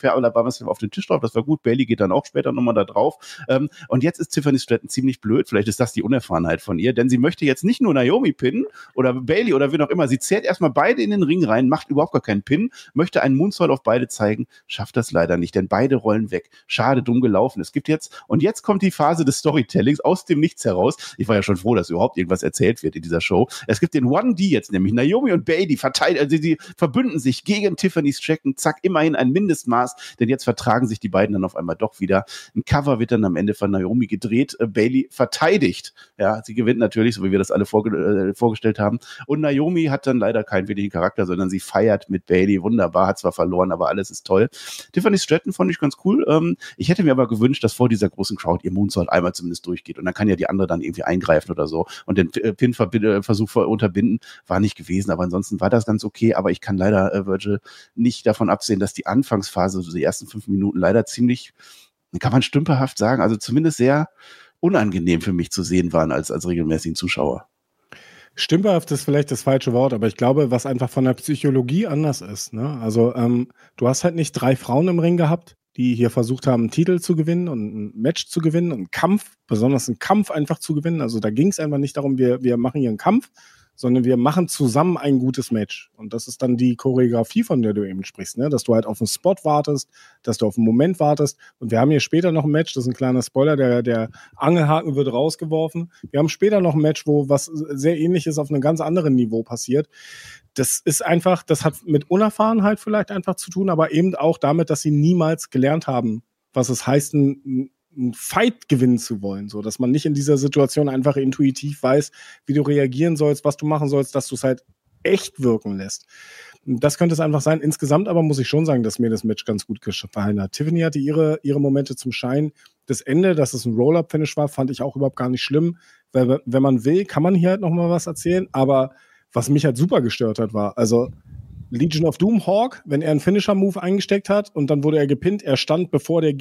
per Alabama auf den Tisch drauf, das war gut, Bayley geht dann auch später nochmal da drauf. Und jetzt ist Tiffany Stratton ziemlich blöd, vielleicht ist das die Unerfahrenheit von ihr, denn sie möchte jetzt nicht nur Naomi pinnen oder Bayley oder wen auch immer, sie zählt erstmal beide in den Ring rein, macht überhaupt gar keinen Pin, möchte einen Moonsault auf beide zeigen, schafft das leider nicht, denn beide rollen weg. Schade, dumm gelaufen. Es gibt jetzt, und jetzt kommt die Phase des Storytellings aus dem Nichts heraus. Ich war ja schon froh, dass überhaupt irgendwas erzählt wird in dieser Show. Es gibt den 1D jetzt, nämlich Naomi und Bayley sie verbünden sich gegen Tiffany Stratton, zack, immerhin ein Mindestmaß, denn jetzt vertragen sich die beiden dann auf einmal doch wieder. Ein Cover wird dann am Ende von Naomi gedreht, Bayley verteidigt. Ja, sie gewinnt natürlich, so wie wir das alle vorgestellt haben. Und Naomi hat dann leider keinen wirklichen Charakter, sondern sie feiert mit Bayley. Wunderbar, hat zwar verloren, aber alles ist toll. Tiffany Stratton fand ich ganz cool. Ich hätte mir aber gewünscht, dass vor dieser großen Crowd ihr Moonsault einmal zumindest durchgeht. Und dann kann ja die andere dann irgendwie eingreifen oder so und den Pin-Versuch unterbinden. War nicht gewesen, aber ansonsten war das ganz okay. Aber ich kann leider, Virgil, nicht davon absehen, dass die Anfangsphase, so die ersten 5 Minuten, leider ziemlich, kann man stümperhaft sagen, also zumindest sehr unangenehm für mich zu sehen waren als regelmäßigen Zuschauer. Stümperhaft ist vielleicht das falsche Wort, aber ich glaube, was einfach von der Psychologie anders ist. Ne? Also du hast halt nicht 3 Frauen im Ring gehabt, die hier versucht haben, einen Titel zu gewinnen und ein Match zu gewinnen und einen Kampf, besonders einen Kampf einfach zu gewinnen. Also da ging es einfach nicht darum, wir machen hier einen Kampf, sondern wir machen zusammen ein gutes Match. Und das ist dann die Choreografie, von der du eben sprichst, ne? Dass du halt auf einen Spot wartest, dass du auf einen Moment wartest. Und wir haben hier später noch ein Match, das ist ein kleiner Spoiler, der Angelhaken wird rausgeworfen. Wir haben später noch ein Match, wo was sehr Ähnliches auf einem ganz anderen Niveau passiert. Das ist einfach, das hat mit Unerfahrenheit vielleicht einfach zu tun, aber eben auch damit, dass sie niemals gelernt haben, was es heißt, einen Fight gewinnen zu wollen, so dass man nicht in dieser Situation einfach intuitiv weiß, wie du reagieren sollst, was du machen sollst, dass du es halt echt wirken lässt. Das könnte es einfach sein. Insgesamt aber muss ich schon sagen, dass mir das Match ganz gut gefallen hat. Tiffany hatte ihre Momente zum Schein. Das Ende, dass es ein Roll-Up-Finish war, fand ich auch überhaupt gar nicht schlimm, weil wenn man will, kann man hier halt noch mal was erzählen, aber was mich halt super gestört hat, war, also Legion of Doom Hawk, wenn er einen Finisher-Move eingesteckt hat und dann wurde er gepinnt, er stand bevor der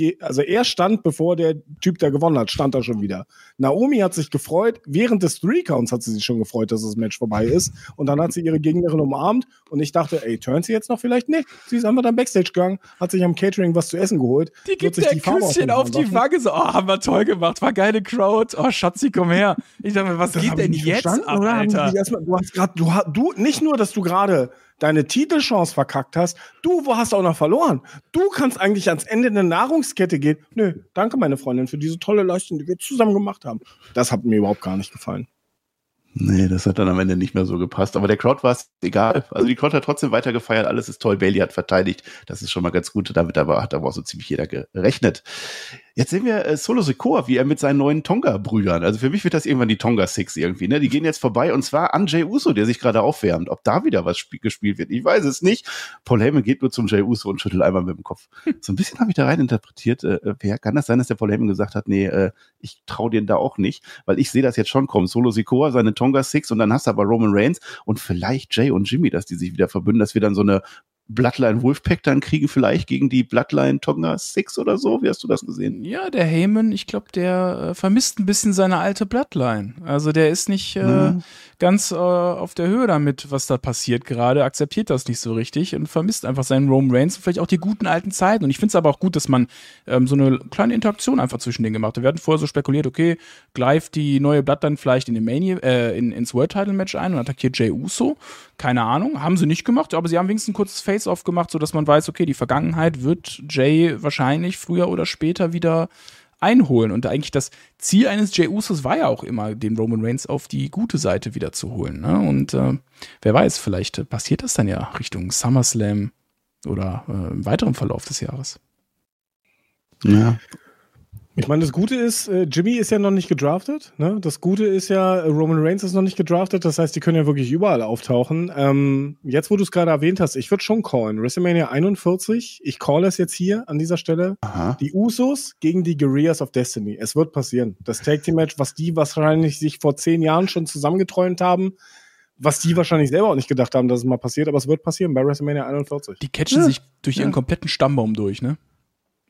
Typ, der gewonnen hat, stand da schon wieder. Naomi hat sich gefreut, während des 3-Counts hat sie sich schon gefreut, dass das Match vorbei ist und dann hat sie ihre Gegnerin umarmt und ich dachte, ey, turnt sie jetzt noch vielleicht? Nee, sie ist einfach dann Backstage gegangen, hat sich am Catering was zu essen geholt. Die gibt der Küsschen auf die Wange, so, oh, haben wir toll gemacht, war geile Crowd, oh, Schatzi, komm her. Ich dachte mir, was geht denn jetzt ab, Alter? Du, nicht nur, dass du gerade deine Titelchance verkackt hast, du hast auch noch verloren. Du kannst eigentlich ans Ende der Nahrungskette gehen. Nö, danke meine Freundin für diese tolle Leistung, die wir zusammen gemacht haben. Das hat mir überhaupt gar nicht gefallen. Nee, das hat dann am Ende nicht mehr so gepasst. Aber der Crowd war es egal. Also die Crowd hat trotzdem weiter gefeiert. Alles ist toll. Bayley hat verteidigt. Das ist schon mal ganz gut. Damit hat aber auch so ziemlich jeder gerechnet. Jetzt sehen wir Solo Sikoa, wie er mit seinen neuen Tonga-Brüdern, also für mich wird das irgendwann die Tonga Six irgendwie, ne? Die gehen jetzt vorbei und zwar an Jey Uso, der sich gerade aufwärmt. Ob da wieder was gespielt wird, ich weiß es nicht. Paul Heyman geht nur zum Jey Uso und schüttelt einmal mit dem Kopf. So ein bisschen habe ich da rein interpretiert. Kann das sein, dass der Paul Heyman gesagt hat, nee, ich traue dir da auch nicht, weil ich sehe das jetzt schon kommen. Solo Sikoa, seine Tonga Six und dann hast du aber Roman Reigns und vielleicht Jay und Jimmy, dass die sich wieder verbünden, dass wir dann so eine Bloodline Wolfpack dann kriegen vielleicht gegen die Bloodline Tonga Six oder so? Wie hast du das gesehen? Ja, der Heyman, ich glaube, der vermisst ein bisschen seine alte Bloodline. Also der ist nicht ganz auf der Höhe damit, was da passiert gerade, akzeptiert das nicht so richtig und vermisst einfach seinen Roman Reigns und vielleicht auch die guten alten Zeiten. Und ich finde es aber auch gut, dass man so eine kleine Interaktion einfach zwischen denen gemacht hat. Wir hatten vorher so spekuliert, okay, greift die neue Bloodline vielleicht in den ins World Title Match ein und attackiert Jey Uso. Keine Ahnung, haben sie nicht gemacht, aber sie haben wenigstens ein kurzes Face-Off gemacht, sodass man weiß, okay, die Vergangenheit wird Jay wahrscheinlich früher oder später wieder einholen. Und eigentlich das Ziel eines Jey Usos war ja auch immer, den Roman Reigns auf die gute Seite wieder zu holen. Ne? Und wer weiß, vielleicht passiert das dann ja Richtung SummerSlam oder im weiteren Verlauf des Jahres. Ja. Ich meine, das Gute ist, Jimmy ist ja noch nicht gedraftet. Ne? Das Gute ist ja, Roman Reigns ist noch nicht gedraftet. Das heißt, die können ja wirklich überall auftauchen. Jetzt, wo du es gerade erwähnt hast, ich würde schon callen. WrestleMania 41, ich call es jetzt hier an dieser Stelle. Aha. Die Usos gegen die Guerrillas of Destiny. Es wird passieren. Das Tag-Team-Match, was die wahrscheinlich sich vor 10 Jahren schon zusammengeträumt haben, was die wahrscheinlich selber auch nicht gedacht haben, dass es mal passiert, aber es wird passieren bei WrestleMania 41. Die catchen sich durch ihren kompletten Stammbaum durch, ne?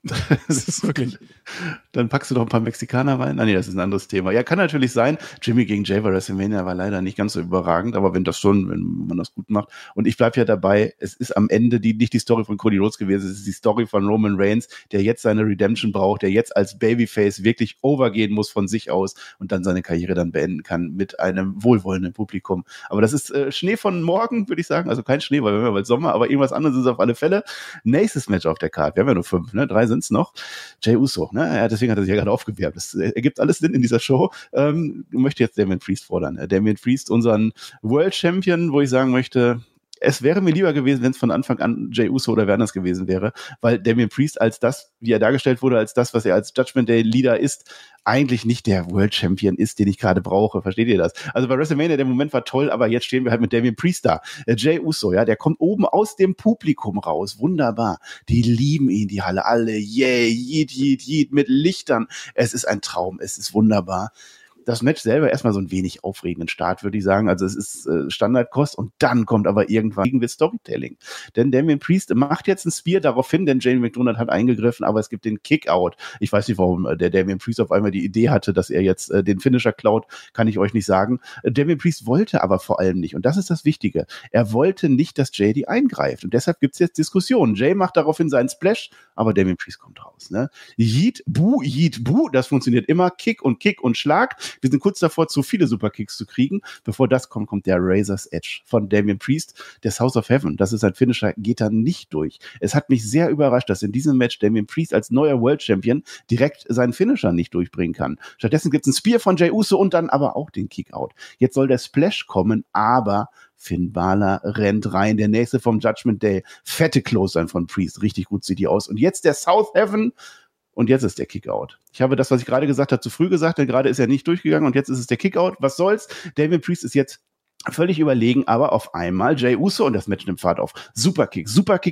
Das ist wirklich. Dann packst du doch ein paar Mexikaner rein. Ah, nee, das ist ein anderes Thema. Ja, kann natürlich sein. Jimmy gegen Jay bei WrestleMania war leider nicht ganz so überragend, aber wenn man das gut macht. Und ich bleibe ja dabei, es ist am Ende nicht die Story von Cody Rhodes gewesen, es ist die Story von Roman Reigns, der jetzt seine Redemption braucht, der jetzt als Babyface wirklich overgehen muss von sich aus und dann seine Karriere dann beenden kann mit einem wohlwollenden Publikum. Aber das ist Schnee von morgen, würde ich sagen. Also kein Schnee, weil wir haben ja bald Sommer, aber irgendwas anderes ist auf alle Fälle. Nächstes Match auf der Karte. Wir haben ja nur 5, ne? 3 sind's noch. Jey Uso, ne? Ja, deswegen hat er sich ja gerade aufgewärmt. Das ergibt alles Sinn in dieser Show. Möchte jetzt Damien Priest fordern. Damien Priest, unseren World Champion, wo ich sagen möchte, es wäre mir lieber gewesen, wenn es von Anfang an Jey Uso oder wer anders gewesen wäre, weil Damien Priest als das, wie er dargestellt wurde, als das, was er als Judgment Day Leader ist, eigentlich nicht der World Champion ist, den ich gerade brauche. Versteht ihr das? Also bei WrestleMania, der Moment war toll, aber jetzt stehen wir halt mit Damien Priest da. Jey Uso, ja, der kommt oben aus dem Publikum raus. Wunderbar. Die lieben ihn, die Halle. Alle, yeah, yeet, yeet, yeet, mit Lichtern. Es ist ein Traum. Es ist wunderbar. Das Match selber erstmal so ein wenig aufregenden Start, würde ich sagen. Also es ist Standardkost und dann kommt aber irgendwann Storytelling. Denn Damien Priest macht jetzt ein Spear darauf hin, denn Jane McDonald hat eingegriffen, aber es gibt den Kick-Out. Ich weiß nicht, warum der Damien Priest auf einmal die Idee hatte, dass er jetzt den Finisher klaut, kann ich euch nicht sagen. Damien Priest wollte aber vor allem nicht, und das ist das Wichtige, er wollte nicht, dass Jay die eingreift und deshalb gibt es jetzt Diskussionen. Jay macht daraufhin seinen Splash, aber Damien Priest kommt raus. Ne? Yeet, Bu, das funktioniert immer. Kick und Schlag. Wir sind kurz davor, zu viele Superkicks zu kriegen. Bevor das kommt, kommt der Razor's Edge von Damien Priest, der House of Heaven. Das ist ein Finisher, geht da nicht durch. Es hat mich sehr überrascht, dass in diesem Match Damien Priest als neuer World Champion direkt seinen Finisher nicht durchbringen kann. Stattdessen gibt es ein Spear von Jey Uso und dann aber auch den Kickout. Jetzt soll der Splash kommen, aber Finn Balor rennt rein. Der nächste vom Judgment Day. Fette Clothesline von Priest. Richtig gut sieht die aus. Und jetzt der South Heaven. Und jetzt ist der Kickout. Ich habe das, was ich gerade gesagt habe, zu früh gesagt, denn gerade ist er nicht durchgegangen und jetzt ist es der Kickout. Was soll's? Damien Priest ist jetzt völlig überlegen, aber auf einmal Jey Uso und das Match nimmt Fahrt auf. Superkick,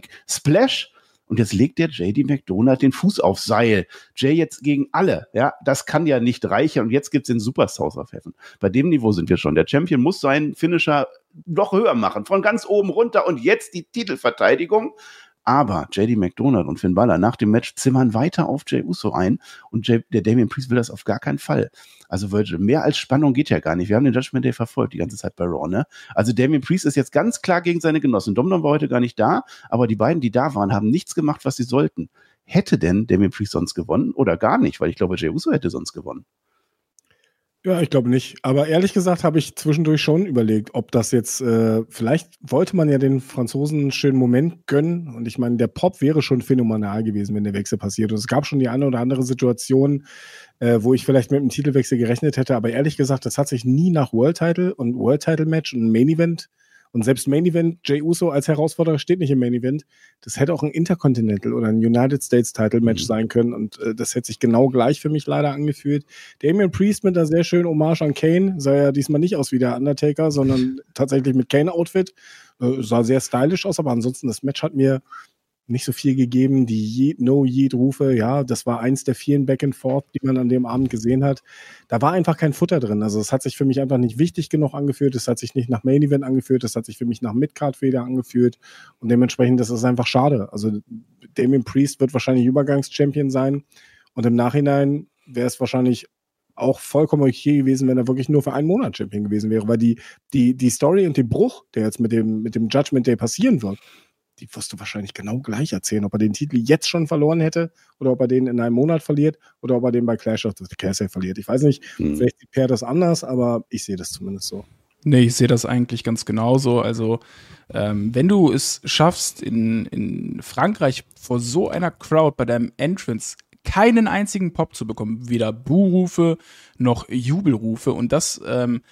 Splash. Und jetzt legt der JD McDonald den Fuß aufs Seil. Jay jetzt gegen alle. Ja, das kann ja nicht reichen. Und jetzt gibt's den Super South of Heaven. Bei dem Niveau sind wir schon. Der Champion muss seinen Finisher noch höher machen. Von ganz oben runter. Und jetzt die Titelverteidigung. Aber JD McDonald und Finn Balor nach dem Match zimmern weiter auf Jey Uso ein und der Damien Priest will das auf gar keinen Fall. Also Virgil, mehr als Spannung geht ja gar nicht. Wir haben den Judgment Day verfolgt die ganze Zeit bei Raw, ne? Also Damien Priest ist jetzt ganz klar gegen seine Genossen. Domdom war heute gar nicht da, aber die beiden, die da waren, haben nichts gemacht, was sie sollten. Hätte denn Damien Priest sonst gewonnen oder gar nicht? Weil ich glaube, Jey Uso hätte sonst gewonnen. Ja, ich glaube nicht. Aber ehrlich gesagt habe ich zwischendurch schon überlegt, ob das jetzt, vielleicht wollte man ja den Franzosen einen schönen Moment gönnen. Und ich meine, der Pop wäre schon phänomenal gewesen, wenn der Wechsel passiert. Und es gab schon die eine oder andere Situation, wo ich vielleicht mit einem Titelwechsel gerechnet hätte. Aber ehrlich gesagt, das hat sich nie nach World Title und World Title Match und Main Event und selbst Main Event, Jey Uso als Herausforderer steht nicht im Main Event. Das hätte auch ein Intercontinental oder ein United States Title Match sein können und das hätte sich genau gleich für mich leider angefühlt. Damien Priest mit einer sehr schönen Hommage an Kane, sah ja diesmal nicht aus wie der Undertaker, sondern tatsächlich mit Kane-Outfit. Sah sehr stylisch aus, aber ansonsten das Match hat mir nicht so viel gegeben. Die No-Yeet-Rufe, ja, das war eins der vielen Back-and-Forth, die man an dem Abend gesehen hat. Da war einfach kein Futter drin. Also es hat sich für mich einfach nicht wichtig genug angefühlt. Es hat sich nicht nach Main-Event angefühlt. Es hat sich für mich nach Mid-Card-Feder angefühlt. Und dementsprechend, das ist einfach schade. Also Damien Priest wird wahrscheinlich Übergangs-Champion sein. Und im Nachhinein wäre es wahrscheinlich auch vollkommen okay gewesen, wenn er wirklich nur für einen Monat Champion gewesen wäre. Weil die Story und den Bruch, der jetzt mit dem Judgment Day passieren wird, die wirst du wahrscheinlich genau gleich erzählen, ob er den Titel jetzt schon verloren hätte oder ob er den in einem Monat verliert oder ob er den bei Clash of the Castle verliert. Ich weiß nicht, vielleicht sieht Per das anders, aber ich sehe das zumindest so. Nee, ich sehe das eigentlich ganz genauso. Also, wenn du es schaffst, in Frankreich vor so einer Crowd bei deinem Entrance keinen einzigen Pop zu bekommen, weder Buhrufe noch Jubelrufe und das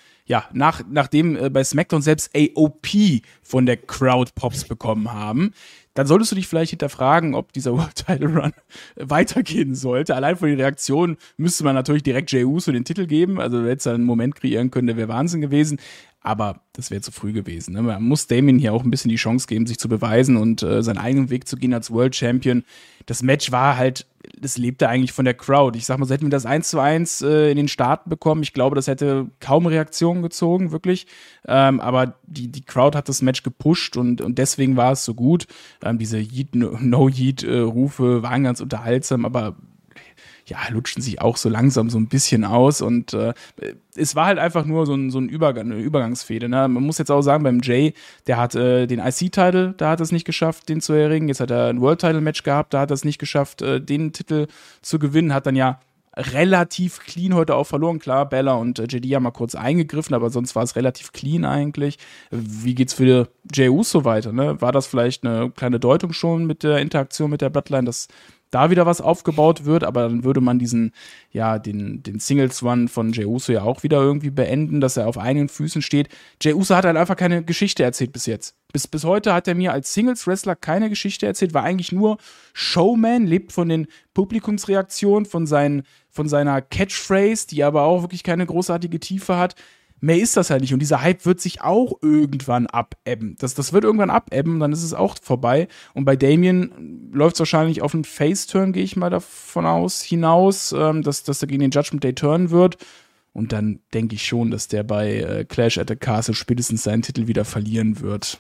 nachdem bei SmackDown selbst AOP von der Crowd Pops bekommen haben, dann solltest du dich vielleicht hinterfragen, ob dieser World Title Run weitergehen sollte. Allein von den Reaktionen müsste man natürlich direkt Jey Uso den Titel geben, also hätte es einen Moment kreieren können, der wäre Wahnsinn gewesen, aber das wäre zu früh gewesen. Ne? Man muss Damien hier auch ein bisschen die Chance geben, sich zu beweisen und seinen eigenen Weg zu gehen als World Champion. Das Match war halt das lebte eigentlich von der Crowd. Ich sag mal, so hätten wir das 1:1 in den Staaten bekommen. Ich glaube, das hätte kaum Reaktionen gezogen, wirklich. Aber die Crowd hat das Match gepusht und deswegen war es so gut. Diese No-Yeet-Rufe waren ganz unterhaltsam, aber ja, lutschen sich auch so langsam so ein bisschen aus und es war halt einfach nur so ein eine Übergangsfehde. Ne? Man muss jetzt auch sagen, beim Jay, der hat den IC-Title, da hat er es nicht geschafft, den zu erringen. Jetzt hat er ein World-Title-Match gehabt, da hat er es nicht geschafft, den Titel zu gewinnen. Hat dann ja relativ clean heute auch verloren. Klar, Bella und JD haben mal kurz eingegriffen, aber sonst war es relativ clean eigentlich. Wie geht's für Jey Uso weiter? Ne? War das vielleicht eine kleine Deutung schon mit der Interaktion mit der Bloodline, dass da wieder was aufgebaut wird, aber dann würde man den Singles-Run von Jey Uso ja auch wieder irgendwie beenden, dass er auf eigenen Füßen steht. Jey Uso hat halt einfach keine Geschichte erzählt bis jetzt. Bis heute hat er mir als Singles-Wrestler keine Geschichte erzählt, war eigentlich nur Showman, lebt von den Publikumsreaktionen, von seiner Catchphrase, die aber auch wirklich keine großartige Tiefe hat. Mehr ist das halt nicht. Und dieser Hype wird sich auch irgendwann abebben. Das wird irgendwann abebben, dann ist es auch vorbei. Und bei Damien läuft es wahrscheinlich auf einen Face-Turn, gehe ich mal davon hinaus, dass er gegen den Judgment Day turnen wird. Und dann denke ich schon, dass der bei Clash at the Castle spätestens seinen Titel wieder verlieren wird.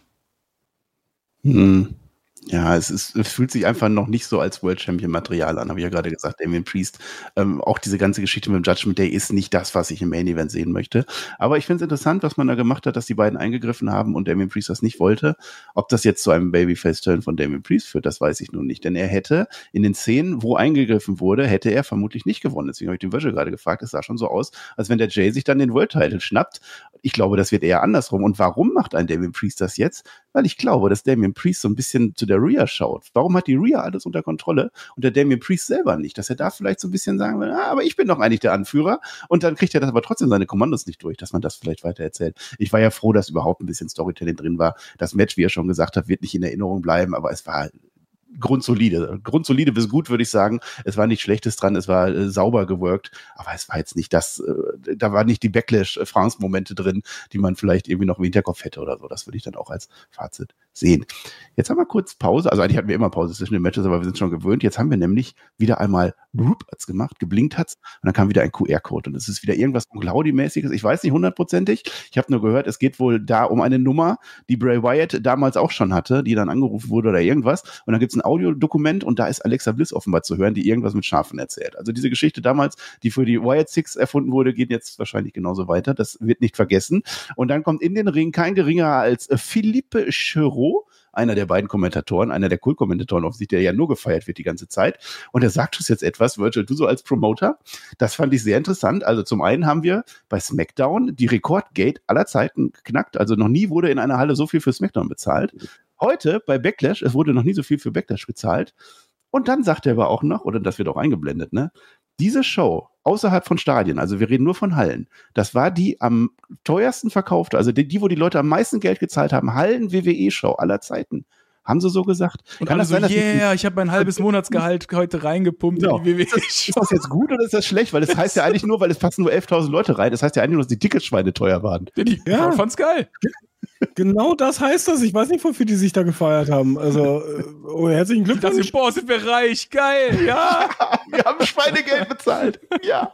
Ja, es fühlt sich einfach noch nicht so als World Champion Material an, habe ich ja gerade gesagt, Damien Priest. Auch diese ganze Geschichte mit dem Judgment Day ist nicht das, was ich im Main Event sehen möchte. Aber ich finde es interessant, was man da gemacht hat, dass die beiden eingegriffen haben und Damien Priest das nicht wollte. Ob das jetzt zu einem Babyface-Turn von Damien Priest führt, das weiß ich nun nicht. Denn er hätte in den Szenen, wo eingegriffen wurde, hätte er vermutlich nicht gewonnen. Deswegen habe ich den Virgil gerade gefragt, es sah schon so aus, als wenn der Jay sich dann den World Title schnappt. Ich glaube, das wird eher andersrum. Und warum macht ein Damien Priest das jetzt? Weil ich glaube, dass Damien Priest so ein bisschen zu der Rhea schaut. Warum hat die Rhea alles unter Kontrolle und der Damien Priest selber nicht? Dass er da vielleicht so ein bisschen sagen will, aber ich bin doch eigentlich der Anführer. Und dann kriegt er das aber trotzdem seine Kommandos nicht durch, dass man das vielleicht weiter erzählt. Ich war ja froh, dass überhaupt ein bisschen Storytelling drin war. Das Match, wie er schon gesagt hat, wird nicht in Erinnerung bleiben, aber es war grundsolide. Grundsolide bis gut, würde ich sagen. Es war nichts Schlechtes dran, es war sauber geworkt, aber es war jetzt nicht das, da waren nicht die Backlash-France-Momente drin, die man vielleicht irgendwie noch im Hinterkopf hätte oder so. Das würde ich dann auch als Fazit sehen. Jetzt haben wir kurz Pause, also eigentlich hatten wir immer Pause zwischen den Matches, aber wir sind schon gewöhnt. Jetzt haben wir nämlich wieder einmal hat's gemacht, geblinkt hat's und dann kam wieder ein QR-Code und es ist wieder irgendwas Unglaudi-mäßiges. Ich weiß nicht 100%ig, ich habe nur gehört, es geht wohl da um eine Nummer, die Bray Wyatt damals auch schon hatte, die dann angerufen wurde oder irgendwas und dann gibt's ein Audiodokument und da ist Alexa Bliss offenbar zu hören, die irgendwas mit Schafen erzählt. Also diese Geschichte damals, die für die Wyatt Six erfunden wurde, geht jetzt wahrscheinlich genauso weiter. Das wird nicht vergessen. Und dann kommt in den Ring kein geringerer als Philippe Chereau, einer der beiden Kommentatoren, einer der Cool-Kommentatoren offensichtlich, der ja nur gefeiert wird die ganze Zeit. Und er sagt uns jetzt etwas, Virgil, du so als Promoter, das fand ich sehr interessant. Also zum einen haben wir bei SmackDown die Rekordgate aller Zeiten geknackt. Also noch nie wurde in einer Halle so viel für SmackDown bezahlt. Heute bei Backlash, es wurde noch nie so viel für Backlash gezahlt. Und dann sagt er aber auch noch, oder das wird auch eingeblendet, ne? Diese Show außerhalb von Stadien, also wir reden nur von Hallen, das war die am teuersten verkaufte, also die, wo die Leute am meisten Geld gezahlt haben, Hallen-WWE-Show aller Zeiten. Haben sie so gesagt? Und kann das sein, ich habe mein halbes Monatsgehalt heute reingepumpt in die WWE-Show. Ist das jetzt gut oder ist das schlecht? Weil das heißt ja eigentlich nur, weil es passen nur 11.000 Leute rein, das heißt ja eigentlich nur, dass die Tickets schweineteuer waren. Ich fand's geil. Genau das heißt das. Ich weiß nicht, wofür die sich da gefeiert haben. Also, herzlichen Glückwunsch. Boah, sind wir reich. Geil, ja. Wir haben Schweinegeld bezahlt. Ja.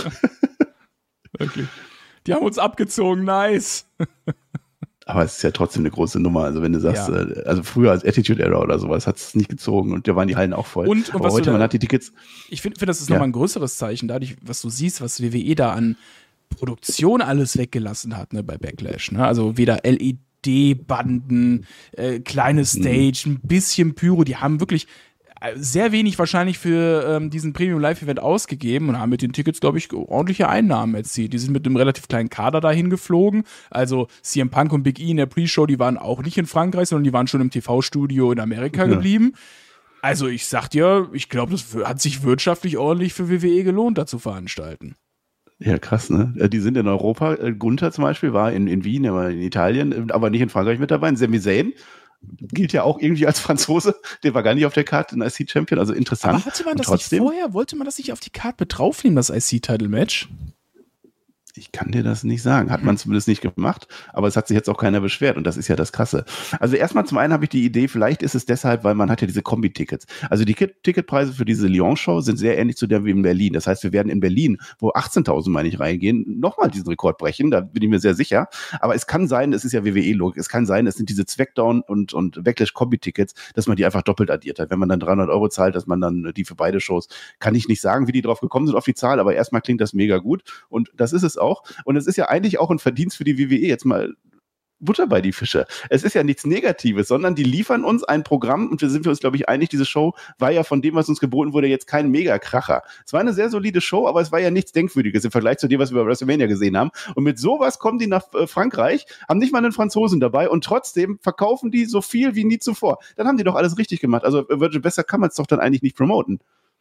Wirklich. Die haben uns abgezogen. Nice. Aber es ist ja trotzdem eine große Nummer. Also wenn du sagst, also früher als Attitude Era oder sowas hat es nicht gezogen und da waren die Hallen auch voll. Und aber heute, man hat die Tickets. Ich finde, das ist nochmal ein größeres Zeichen, dadurch, was du siehst, was WWE da an Produktion alles weggelassen hat, ne, bei Backlash. Ne? Also weder LED-Banden, kleine Stage, ein bisschen Pyro, die haben wirklich sehr wenig wahrscheinlich für diesen Premium-Live-Event ausgegeben und haben mit den Tickets, glaube ich, ordentliche Einnahmen erzielt. Die sind mit einem relativ kleinen Kader dahin geflogen. Also CM Punk und Big E in der Pre-Show, die waren auch nicht in Frankreich, sondern die waren schon im TV-Studio in Amerika geblieben. Also ich sag dir, ich glaube, das hat sich wirtschaftlich ordentlich für WWE gelohnt, da zu veranstalten. Ja, krass, ne? Die sind in Europa. Gunther zum Beispiel war in Wien, er war in Italien, aber nicht in Frankreich mit dabei. Sami Zayn gilt ja auch irgendwie als Franzose. Der war gar nicht auf der Karte, ein IC-Champion, also interessant. Aber hatte man das nicht vorher? Wollte man das nicht auf die Karte mit draufnehmen, das IC-Title-Match? Ich kann dir das nicht sagen. Hat man zumindest nicht gemacht, aber es hat sich jetzt auch keiner beschwert und das ist ja das Krasse. Also erstmal zum einen habe ich die Idee, vielleicht ist es deshalb, weil man hat ja diese Kombi-Tickets. Also die Ticketpreise für diese Lyon-Show sind sehr ähnlich zu der wie in Berlin. Das heißt, wir werden in Berlin, wo 18.000 meine ich reingehen, nochmal diesen Rekord brechen, da bin ich mir sehr sicher. Aber es kann sein, es ist ja WWE-Logik, es kann sein, es sind diese Zweckdown- und Backlash-Kombi-Tickets, dass man die einfach doppelt addiert hat. Wenn man dann 300 € zahlt, dass man dann die für beide Shows, kann ich nicht sagen, wie die drauf gekommen sind auf die Zahl, aber erstmal klingt das mega gut und das ist es auch. Und es ist ja eigentlich auch ein Verdienst für die WWE, jetzt mal Butter bei die Fische. Es ist ja nichts Negatives, sondern die liefern uns ein Programm und wir sind uns, glaube ich, einig, diese Show war ja von dem, was uns geboten wurde, jetzt kein Megakracher. Es war eine sehr solide Show, aber es war ja nichts Denkwürdiges im Vergleich zu dem, was wir bei WrestleMania gesehen haben. Und mit sowas kommen die nach Frankreich, haben nicht mal einen Franzosen dabei und trotzdem verkaufen die so viel wie nie zuvor. Dann haben die doch alles richtig gemacht. Also Virgil, besser kann man es doch dann eigentlich nicht promoten.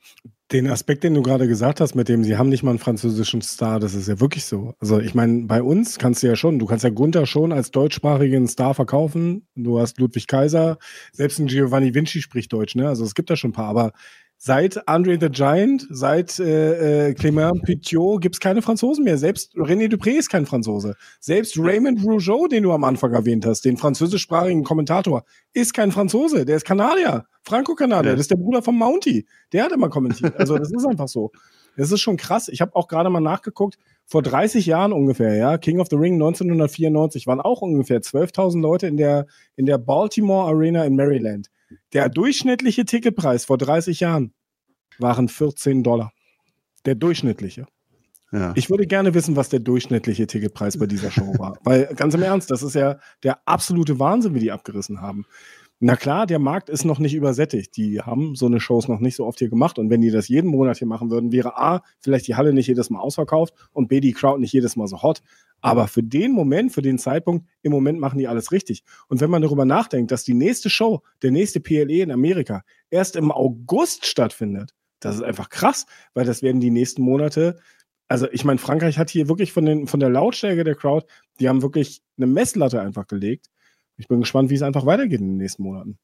Den Aspekt, den du gerade gesagt hast, mit dem, sie haben nicht mal einen französischen Star, das ist ja wirklich so. Also ich meine, bei uns kannst du ja Gunther schon als deutschsprachigen Star verkaufen. Du hast Ludwig Kaiser, selbst ein Giovanni Vinci spricht Deutsch, ne? Also es gibt da schon ein paar, aber seit Andre the Giant, seit Clément Petiot gibt es keine Franzosen mehr. Selbst René Dupré ist kein Franzose. Selbst Raymond Rougeau, den du am Anfang erwähnt hast, den französischsprachigen Kommentator, ist kein Franzose, der ist Kanadier. Franco-Kanadier, das ist der Bruder von Mounty. Der hat immer kommentiert. Also das ist einfach so. Das ist schon krass. Ich habe auch gerade mal nachgeguckt, vor 30 Jahren ungefähr, ja, King of the Ring 1994, waren auch ungefähr 12.000 Leute in der Baltimore Arena in Maryland. Der durchschnittliche Ticketpreis vor 30 Jahren waren $14. Der durchschnittliche. Ja. Ich würde gerne wissen, was der durchschnittliche Ticketpreis bei dieser Show war. Weil, ganz im Ernst, das ist ja der absolute Wahnsinn, wie die abgerissen haben. Na klar, der Markt ist noch nicht übersättigt. Die haben so eine Shows noch nicht so oft hier gemacht. Und wenn die das jeden Monat hier machen würden, wäre A, vielleicht die Halle nicht jedes Mal ausverkauft und B, die Crowd nicht jedes Mal so hot. Aber für den Moment, für den Zeitpunkt, im Moment machen die alles richtig. Und wenn man darüber nachdenkt, dass die nächste Show, der nächste PLE in Amerika, erst im August stattfindet, das ist einfach krass, weil das werden die nächsten Monate. Also ich meine, Frankreich hat hier wirklich von der Lautstärke der Crowd, die haben wirklich eine Messlatte einfach gelegt. Ich bin gespannt, wie es einfach weitergeht in den nächsten Monaten.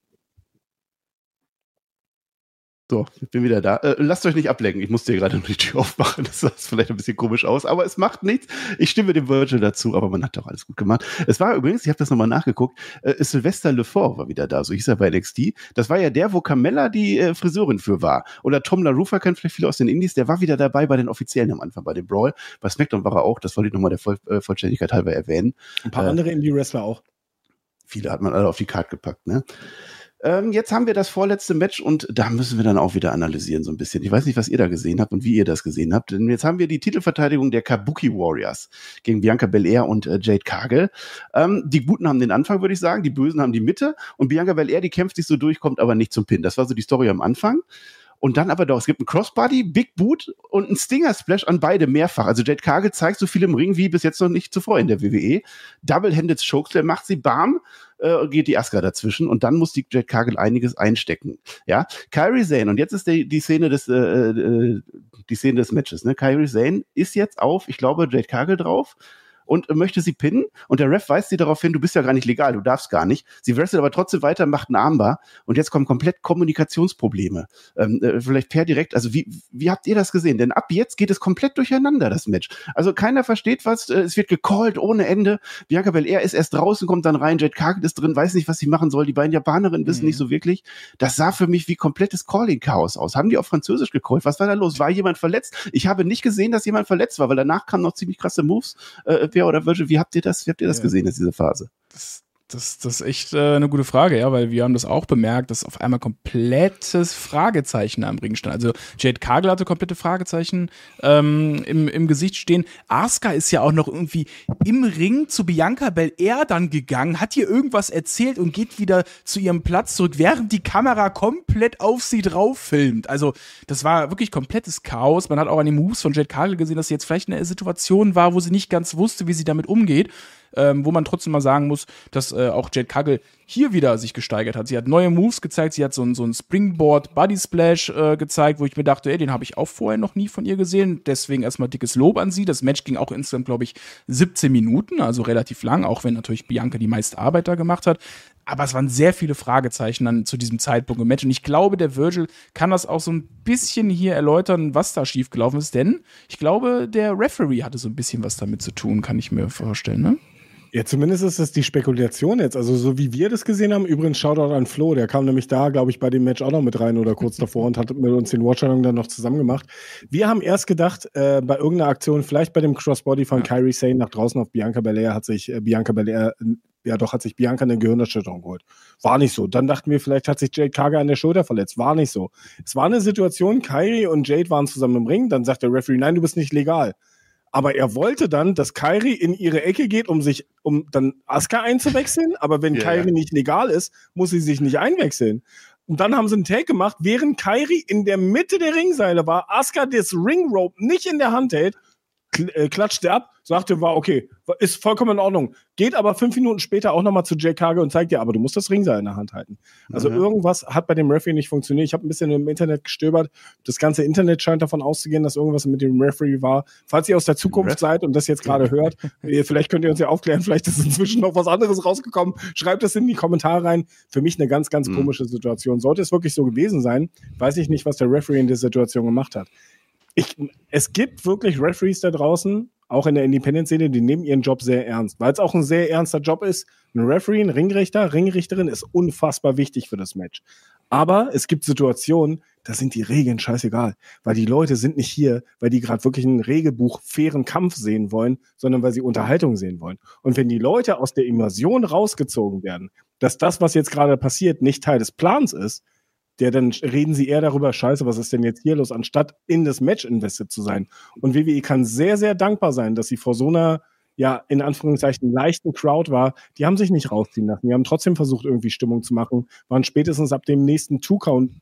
So, ich bin wieder da. Lasst euch nicht ablenken. Ich musste hier gerade noch die Tür aufmachen. Das sah vielleicht ein bisschen komisch aus, aber es macht nichts. Ich stimme dem Virgil dazu, aber man hat doch alles gut gemacht. Es war übrigens, ich habe das nochmal nachgeguckt, Sylvester Lefort war wieder da, so hieß er bei NXT. Das war ja der, wo Carmella die Friseurin für war. Oder Tom LaRufa, kennt vielleicht viele aus den Indies, der war wieder dabei bei den Offiziellen am Anfang, bei dem Brawl. Bei SmackDown war er auch, das wollte ich nochmal der Vollständigkeit halber erwähnen. Ein paar andere Indie-Wrestler auch. Viele hat man alle auf die Karte gepackt, ne? Jetzt haben wir das vorletzte Match und da müssen wir dann auch wieder analysieren so ein bisschen. Ich weiß nicht, was ihr da gesehen habt und wie ihr das gesehen habt. Denn jetzt haben wir die Titelverteidigung der Kabuki Warriors gegen Bianca Belair und Jade Cargill. Die Guten haben den Anfang, würde ich sagen. Die Bösen haben die Mitte. Und Bianca Belair, die kämpft sich so durch, kommt aber nicht zum Pin. Das war so die Story am Anfang. Und dann aber doch, es gibt einen Crossbody, Big Boot und einen Stinger-Splash an beide mehrfach. Also Jade Cargill zeigt so viel im Ring wie bis jetzt noch nicht zuvor in der WWE. Double-Handed Chokeslam macht sie, bam, geht die Asuka dazwischen und dann muss die Jade Cargill einiges einstecken. Ja, Kairi Sane, und jetzt ist die Szene des Matches. Ne? Kairi Sane ist jetzt auf, ich glaube, Jade Cargill drauf und möchte sie pinnen und der Ref weist sie darauf hin, du bist ja gar nicht legal, du darfst gar nicht. Sie wrestelt aber trotzdem weiter, macht einen Armbar und jetzt kommen komplett Kommunikationsprobleme. Vielleicht per direkt, also wie habt ihr das gesehen? Denn ab jetzt geht es komplett durcheinander, das Match. Also keiner versteht was, es wird gecallt ohne Ende. Bianca Belair ist erst draußen, kommt dann rein, Jade Cargill ist drin, weiß nicht, was sie machen soll. Die beiden Japanerinnen wissen nicht so wirklich. Das sah für mich wie komplettes Calling-Chaos aus. Haben die auf Französisch gecallt? Was war da los? War jemand verletzt? Ich habe nicht gesehen, dass jemand verletzt war, weil danach kamen noch ziemlich krasse Moves. Oder Virgil, wie habt ihr das gesehen in dieser Phase? Das ist echt eine gute Frage, ja, weil wir haben das auch bemerkt, dass auf einmal komplettes Fragezeichen am Ring stand. Also Jade Cargill hatte komplette Fragezeichen im Gesicht stehen. Asuka ist ja auch noch irgendwie im Ring zu Bianca Belair dann gegangen, hat ihr irgendwas erzählt und geht wieder zu ihrem Platz zurück, während die Kamera komplett auf sie drauf filmt. Also das war wirklich komplettes Chaos. Man hat auch an den Moves von Jade Cargill gesehen, dass sie jetzt vielleicht in einer Situation war, wo sie nicht ganz wusste, wie sie damit umgeht. Wo man trotzdem mal sagen muss, dass auch Jade Cargill hier wieder sich gesteigert hat. Sie hat neue Moves gezeigt, sie hat so ein Springboard Body Splash gezeigt, wo ich mir dachte, ey, den habe ich auch vorher noch nie von ihr gesehen. Deswegen erstmal dickes Lob an sie. Das Match ging auch insgesamt, glaube ich, 17 Minuten, also relativ lang, auch wenn natürlich Bianca die meiste Arbeit da gemacht hat. Aber es waren sehr viele Fragezeichen dann zu diesem Zeitpunkt im Match. Und ich glaube, der Virgil kann das auch so ein bisschen hier erläutern, was da schiefgelaufen ist. Denn ich glaube, der Referee hatte so ein bisschen was damit zu tun, kann ich mir vorstellen, ne? Ja, zumindest ist das die Spekulation jetzt. Also so wie wir das gesehen haben, übrigens Shoutout an Flo, der kam nämlich da, glaube ich, bei dem Match auch noch mit rein oder kurz davor und hat mit uns den Watch-Along dann noch zusammen gemacht. Wir haben erst gedacht, bei irgendeiner Aktion, vielleicht bei dem Crossbody von Kairi Sane nach draußen auf Bianca Belair, hat sich Bianca eine Gehirnerschütterung geholt. War nicht so. Dann dachten wir, vielleicht hat sich Jade Cargill an der Schulter verletzt. War nicht so. Es war eine Situation, Kairi und Jade waren zusammen im Ring, dann sagt der Referee, nein, du bist nicht legal. Aber er wollte dann, dass Kairi in ihre Ecke geht, um dann Asuka einzuwechseln. Aber wenn Kairi nicht legal ist, muss sie sich nicht einwechseln. Und dann haben sie einen Take gemacht, während Kairi in der Mitte der Ringseile war, Asuka das Ringrope nicht in der Hand hält, klatschte ab, sagte, war okay, ist vollkommen in Ordnung. Geht aber 5 Minuten später auch nochmal zu Jade Cargill und zeigt dir, aber du musst das Ringseil in der Hand halten. Also irgendwas hat bei dem Referee nicht funktioniert. Ich habe ein bisschen im Internet gestöbert. Das ganze Internet scheint davon auszugehen, dass irgendwas mit dem Referee war. Falls ihr aus der Zukunft seid und das jetzt gerade hört, vielleicht könnt ihr uns ja aufklären, vielleicht ist inzwischen noch was anderes rausgekommen. Schreibt das in die Kommentare rein. Für mich eine ganz, ganz komische Situation. Sollte es wirklich so gewesen sein, weiß ich nicht, was der Referee in der Situation gemacht hat. Es gibt wirklich Referees da draußen, auch in der Independent-Szene, die nehmen ihren Job sehr ernst, weil es auch ein sehr ernster Job ist. Ein Referee, ein Ringrichter, Ringrichterin ist unfassbar wichtig für das Match. Aber es gibt Situationen, da sind die Regeln scheißegal, weil die Leute sind nicht hier, weil die gerade wirklich einen Regelbuch fairen Kampf sehen wollen, sondern weil sie Unterhaltung sehen wollen. Und wenn die Leute aus der Immersion rausgezogen werden, dass das, was jetzt gerade passiert, nicht Teil des Plans ist, dann reden sie eher darüber, scheiße, was ist denn jetzt hier los, anstatt in das Match investiert zu sein. Und WWE kann sehr, sehr dankbar sein, dass sie vor so einer, ja, in Anführungszeichen leichten Crowd war. Die haben sich nicht rausziehen lassen. Die haben trotzdem versucht, irgendwie Stimmung zu machen, waren spätestens ab dem nächsten Two-Count,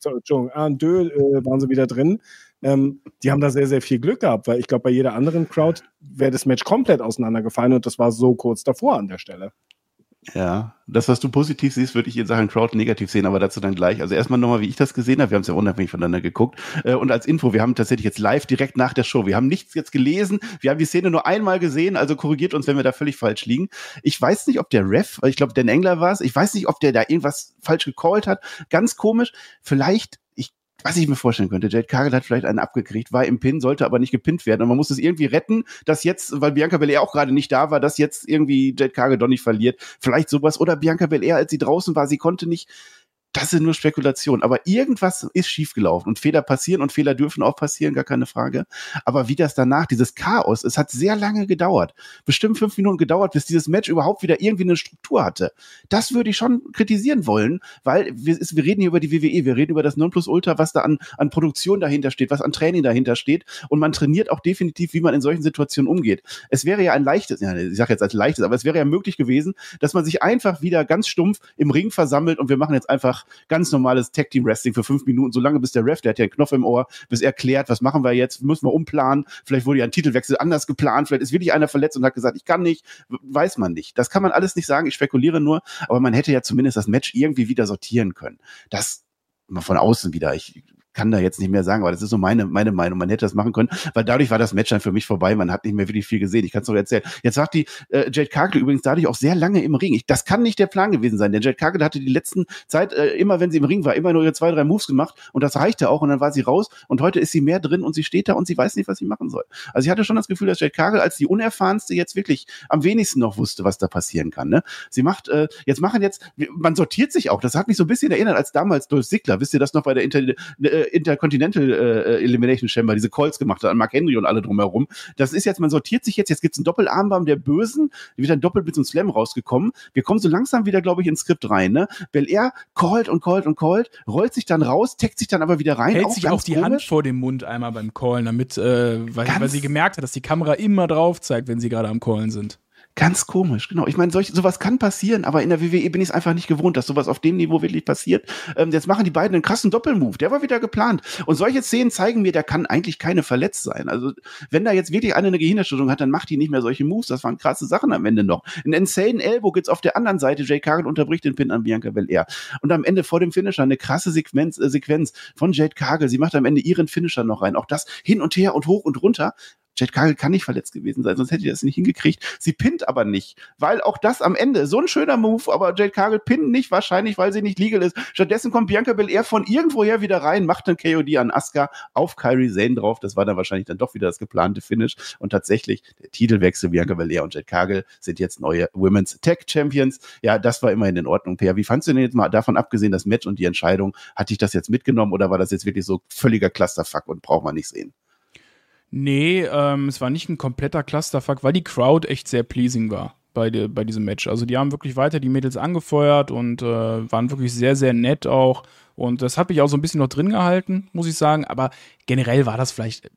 waren sie wieder drin. Die haben da sehr, sehr viel Glück gehabt, weil ich glaube, bei jeder anderen Crowd wäre das Match komplett auseinandergefallen und das war so kurz davor an der Stelle. Ja, das, was du positiv siehst, würde ich in Sachen Crowd negativ sehen, aber dazu dann gleich. Also erstmal nochmal, wie ich das gesehen habe. Wir haben es ja unabhängig voneinander geguckt. Und als Info, wir haben tatsächlich jetzt live direkt nach der Show. Wir haben nichts jetzt gelesen. Wir haben die Szene nur einmal gesehen, also korrigiert uns, wenn wir da völlig falsch liegen. Ich weiß nicht, ob der Ref, ich glaube, Dan Engler war es, ich weiß nicht, ob der da irgendwas falsch gecallt hat. Ganz komisch. Vielleicht, was ich mir vorstellen könnte, Jade Cargill hat vielleicht einen abgekriegt, war im Pin, sollte aber nicht gepinnt werden. Und man muss es irgendwie retten, dass jetzt, weil Bianca Belair auch gerade nicht da war, dass jetzt irgendwie Jade Cargill doch nicht verliert. Vielleicht sowas. Oder Bianca Belair, als sie draußen war, sie konnte nicht. Das sind nur Spekulationen. Aber irgendwas ist schiefgelaufen. Und Fehler passieren und Fehler dürfen auch passieren, gar keine Frage. Aber wie das danach, dieses Chaos, es hat sehr lange gedauert. Bestimmt 5 Minuten gedauert, bis dieses Match überhaupt wieder irgendwie eine Struktur hatte. Das würde ich schon kritisieren wollen, weil wir reden hier über die WWE, wir reden über das Nonplusultra, was da an Produktion dahinter steht, was an Training dahinter steht. Und man trainiert auch definitiv, wie man in solchen Situationen umgeht. Es wäre ja ein leichtes, ich sage jetzt als leichtes, aber es wäre ja möglich gewesen, dass man sich einfach wieder ganz stumpf im Ring versammelt und wir machen jetzt einfach ganz normales Tag-Team-Wrestling für 5 Minuten, solange bis der Ref, der hat ja einen Knopf im Ohr, bis er klärt, was machen wir jetzt, müssen wir umplanen, vielleicht wurde ja ein Titelwechsel anders geplant, vielleicht ist wirklich einer verletzt und hat gesagt, ich kann nicht, weiß man nicht. Das kann man alles nicht sagen, ich spekuliere nur, aber man hätte ja zumindest das Match irgendwie wieder sortieren können. Das mal von außen wieder, ich kann da jetzt nicht mehr sagen, aber das ist so meine Meinung. Man hätte das machen können, weil dadurch war das Match dann für mich vorbei. Man hat nicht mehr wirklich viel gesehen. Ich kann es noch erzählen. Jetzt sagt die Jade Cargill übrigens dadurch auch sehr lange im Ring. Das kann nicht der Plan gewesen sein, denn Jade Cargill hatte die letzten Zeit, immer wenn sie im Ring war, immer nur ihre 2, 3 Moves gemacht und das reichte auch und dann war sie raus und heute ist sie mehr drin und sie steht da und sie weiß nicht, was sie machen soll. Also ich hatte schon das Gefühl, dass Jade Cargill als die Unerfahrenste jetzt wirklich am wenigsten noch wusste, was da passieren kann. Ne? Sie macht, man sortiert sich auch. Das hat mich so ein bisschen erinnert als damals Dolph Ziggler. Wisst ihr das noch bei der Intercontinental Elimination Chamber, diese Calls gemacht hat an Mark Henry und alle drumherum. Das ist jetzt, man sortiert sich jetzt gibt's einen Doppelarmbaum der Bösen, die wird dann doppelt mit so einem Slam rausgekommen. Wir kommen so langsam wieder, glaube ich, ins Skript rein, ne? Belair callt, rollt sich dann raus, taggt sich dann aber wieder rein. Hält sich auch die Hand vor dem Mund einmal beim Callen, damit, weil sie gemerkt hat, dass die Kamera immer drauf zeigt, wenn sie gerade am Callen sind. Ganz komisch, genau. Ich meine, sowas kann passieren, aber in der WWE bin ich es einfach nicht gewohnt, dass sowas auf dem Niveau wirklich passiert. Jetzt machen die beiden einen krassen Doppelmove, der war wieder geplant. Und solche Szenen zeigen mir, da kann eigentlich keine verletzt sein. Also wenn da jetzt wirklich eine Gehirnerschütterung hat, dann macht die nicht mehr solche Moves. Das waren krasse Sachen am Ende noch. Ein Insane Elbow gibt's auf der anderen Seite. Jade Cargill unterbricht den Pin an Bianca Belair. Und am Ende vor dem Finisher eine krasse Sequenz von Jade Cargill. Sie macht am Ende ihren Finisher noch rein. Auch das hin und her und hoch und runter. Jade Cargill kann nicht verletzt gewesen sein, sonst hätte sie das nicht hingekriegt. Sie pinnt aber nicht, weil auch das am Ende, so ein schöner Move, aber Jade Cargill pinnt nicht, wahrscheinlich, weil sie nicht legal ist. Stattdessen kommt Bianca Belair von irgendwoher wieder rein, macht einen KOD an Asuka auf Kairi Sane drauf. Das war dann wahrscheinlich dann doch wieder das geplante Finish. Und tatsächlich, der Titelwechsel, Bianca Belair und Jade Cargill sind jetzt neue Women's Tag Champions. Ja, das war immerhin in Ordnung, Per. Wie fandst du denn jetzt mal, davon abgesehen, das Match und die Entscheidung, hat dich das jetzt mitgenommen oder war das jetzt wirklich so völliger Clusterfuck und braucht man nicht sehen? Nee, es war nicht ein kompletter Clusterfuck, weil die Crowd echt sehr pleasing war bei diesem Match. Also die haben wirklich weiter die Mädels angefeuert und waren wirklich sehr, sehr nett auch. Und das hat mich auch so ein bisschen noch drin gehalten, muss ich sagen. Aber generell war das vielleicht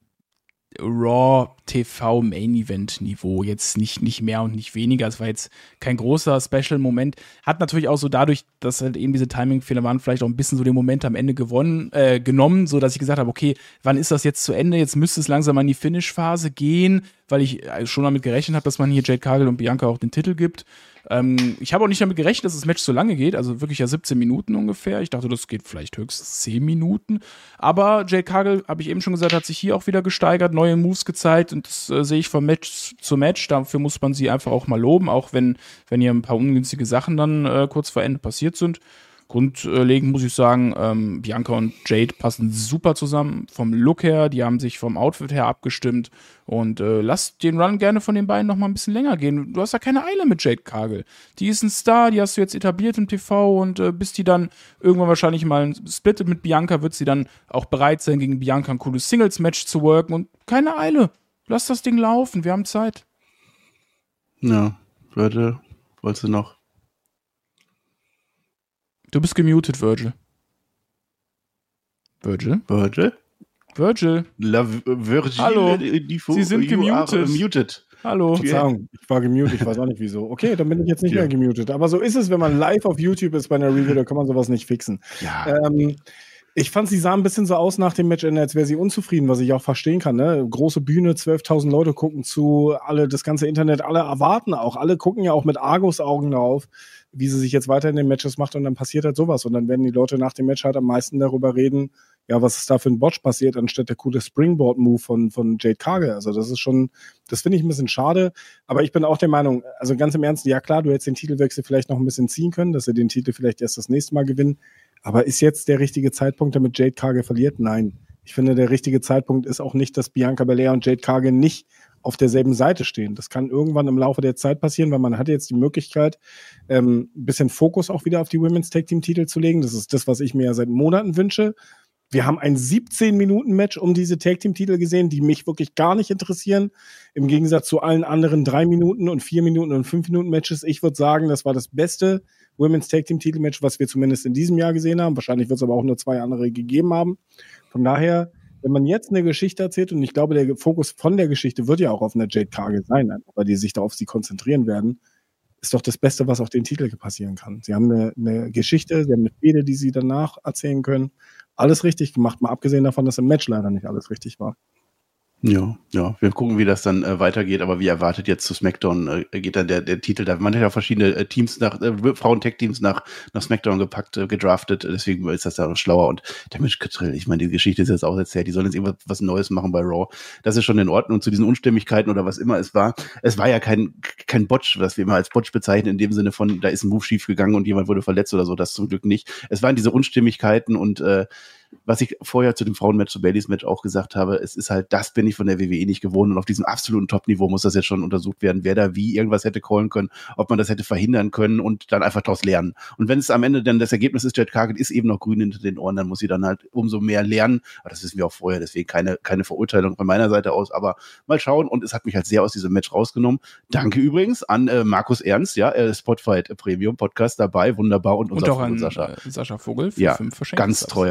Raw TV Main Event Niveau, jetzt nicht mehr und nicht weniger. Es war jetzt kein großer Special Moment. Hat natürlich auch so dadurch, dass halt eben diese Timing-Fehler waren, vielleicht auch ein bisschen so den Moment am Ende genommen, so dass ich gesagt habe, okay, wann ist das jetzt zu Ende? Jetzt müsste es langsam an die Finish-Phase gehen, weil ich schon damit gerechnet habe, dass man hier Jade Cargill und Bianca auch den Titel gibt. Ich habe auch nicht damit gerechnet, dass das Match so lange geht, also wirklich ja 17 Minuten ungefähr. Ich dachte, das geht vielleicht höchstens 10 Minuten. Aber Jade Cargill, habe ich eben schon gesagt, hat sich hier auch wieder gesteigert, neue Moves gezeigt und das sehe ich von Match zu Match. Dafür muss man sie einfach auch mal loben, auch wenn hier ein paar ungünstige Sachen dann kurz vor Ende passiert sind. Grundlegend muss ich sagen, Bianca und Jade passen super zusammen vom Look her, die haben sich vom Outfit her abgestimmt und lass den Run gerne von den beiden noch mal ein bisschen länger gehen. Du hast ja keine Eile mit Jade Cargill. Die ist ein Star, die hast du jetzt etabliert im TV und bis die dann irgendwann wahrscheinlich mal splittet mit Bianca, wird sie dann auch bereit sein, gegen Bianca ein cooles Singles-Match zu worken und keine Eile. Lass das Ding laufen, wir haben Zeit. Ja, wolltest du noch? Du bist gemutet, Virgil. Virgil? Hallo, Sie sind gemutet. Hallo. Verzeihung, ich war gemutet, ich weiß auch nicht wieso. Okay, dann bin ich jetzt nicht mehr gemutet. Aber so ist es, wenn man live auf YouTube ist bei einer Review, da kann man sowas nicht fixen. Ja. Ich fand, sie sah ein bisschen so aus nach dem Matchende, als wäre sie unzufrieden, was ich auch verstehen kann. Ne? Große Bühne, 12.000 Leute gucken zu, das ganze Internet, alle erwarten auch. Alle gucken ja auch mit Argusaugen darauf, wie sie sich jetzt weiter in den Matches macht und dann passiert halt sowas. Und dann werden die Leute nach dem Match halt am meisten darüber reden, ja, was ist da für ein Botch passiert, anstatt der coole Springboard-Move von Jade Cargill. Also das finde ich ein bisschen schade. Aber ich bin auch der Meinung, also ganz im Ernst, ja klar, du hättest den Titelwechsel vielleicht noch ein bisschen ziehen können, dass sie den Titel vielleicht erst das nächste Mal gewinnen. Aber ist jetzt der richtige Zeitpunkt, damit Jade Cargill verliert? Nein. Ich finde, der richtige Zeitpunkt ist auch nicht, dass Bianca Belair und Jade Cargill nicht auf derselben Seite stehen. Das kann irgendwann im Laufe der Zeit passieren, weil man hat jetzt die Möglichkeit, ein bisschen Fokus auch wieder auf die Women's Tag Team Titel zu legen. Das ist das, was ich mir ja seit Monaten wünsche. Wir haben ein 17-Minuten-Match um diese Tag Team Titel gesehen, die mich wirklich gar nicht interessieren. Im Gegensatz zu allen anderen 3 Minuten und 4 Minuten und 5 Minuten Matches. Ich würde sagen, das war das beste Women's Tag Team Titel Match, was wir zumindest in diesem Jahr gesehen haben. Wahrscheinlich wird es aber auch nur 2 andere gegeben haben. Von daher, wenn man jetzt eine Geschichte erzählt, und ich glaube, der Fokus von der Geschichte wird ja auch auf eine Jade Cargill sein, weil die sich da auf sie konzentrieren werden, ist doch das Beste, was auf den Titel passieren kann. Sie haben eine Geschichte, sie haben eine Fehde, die sie danach erzählen können. Alles richtig gemacht, mal abgesehen davon, dass im Match leider nicht alles richtig war. Ja, wir gucken, wie das dann weitergeht, aber wie erwartet jetzt zu SmackDown geht dann der Titel, da man hat ja verschiedene Teams Frauen-Tech-Teams nach SmackDown gepackt, gedraftet, deswegen ist das da noch schlauer und der Mitch-Catrill, ich meine, die Geschichte ist jetzt auch erzählt, die sollen jetzt irgendwas Neues machen bei Raw, das ist schon in Ordnung und zu diesen Unstimmigkeiten oder was immer es war ja kein Botch, was wir immer als Botch bezeichnen, in dem Sinne von, da ist ein Move schief gegangen und jemand wurde verletzt oder so, das zum Glück nicht, es waren diese Unstimmigkeiten und was ich vorher zu dem Frauenmatch, zu Baileys Match auch gesagt habe, es ist halt, das bin ich von der WWE nicht gewohnt und auf diesem absoluten Top-Niveau muss das jetzt schon untersucht werden, wer da wie irgendwas hätte callen können, ob man das hätte verhindern können und dann einfach daraus lernen. Und wenn es am Ende dann das Ergebnis ist, Jade Cargill ist eben noch grün hinter den Ohren, dann muss sie dann halt umso mehr lernen, aber das wissen wir auch vorher, deswegen keine Verurteilung von meiner Seite aus, aber mal schauen und es hat mich halt sehr aus diesem Match rausgenommen. Danke übrigens an Markus Ernst, Spotfight Premium Podcast dabei, wunderbar und unser und auch an Sascha Vogel für 5 verschenkt. Ganz treuer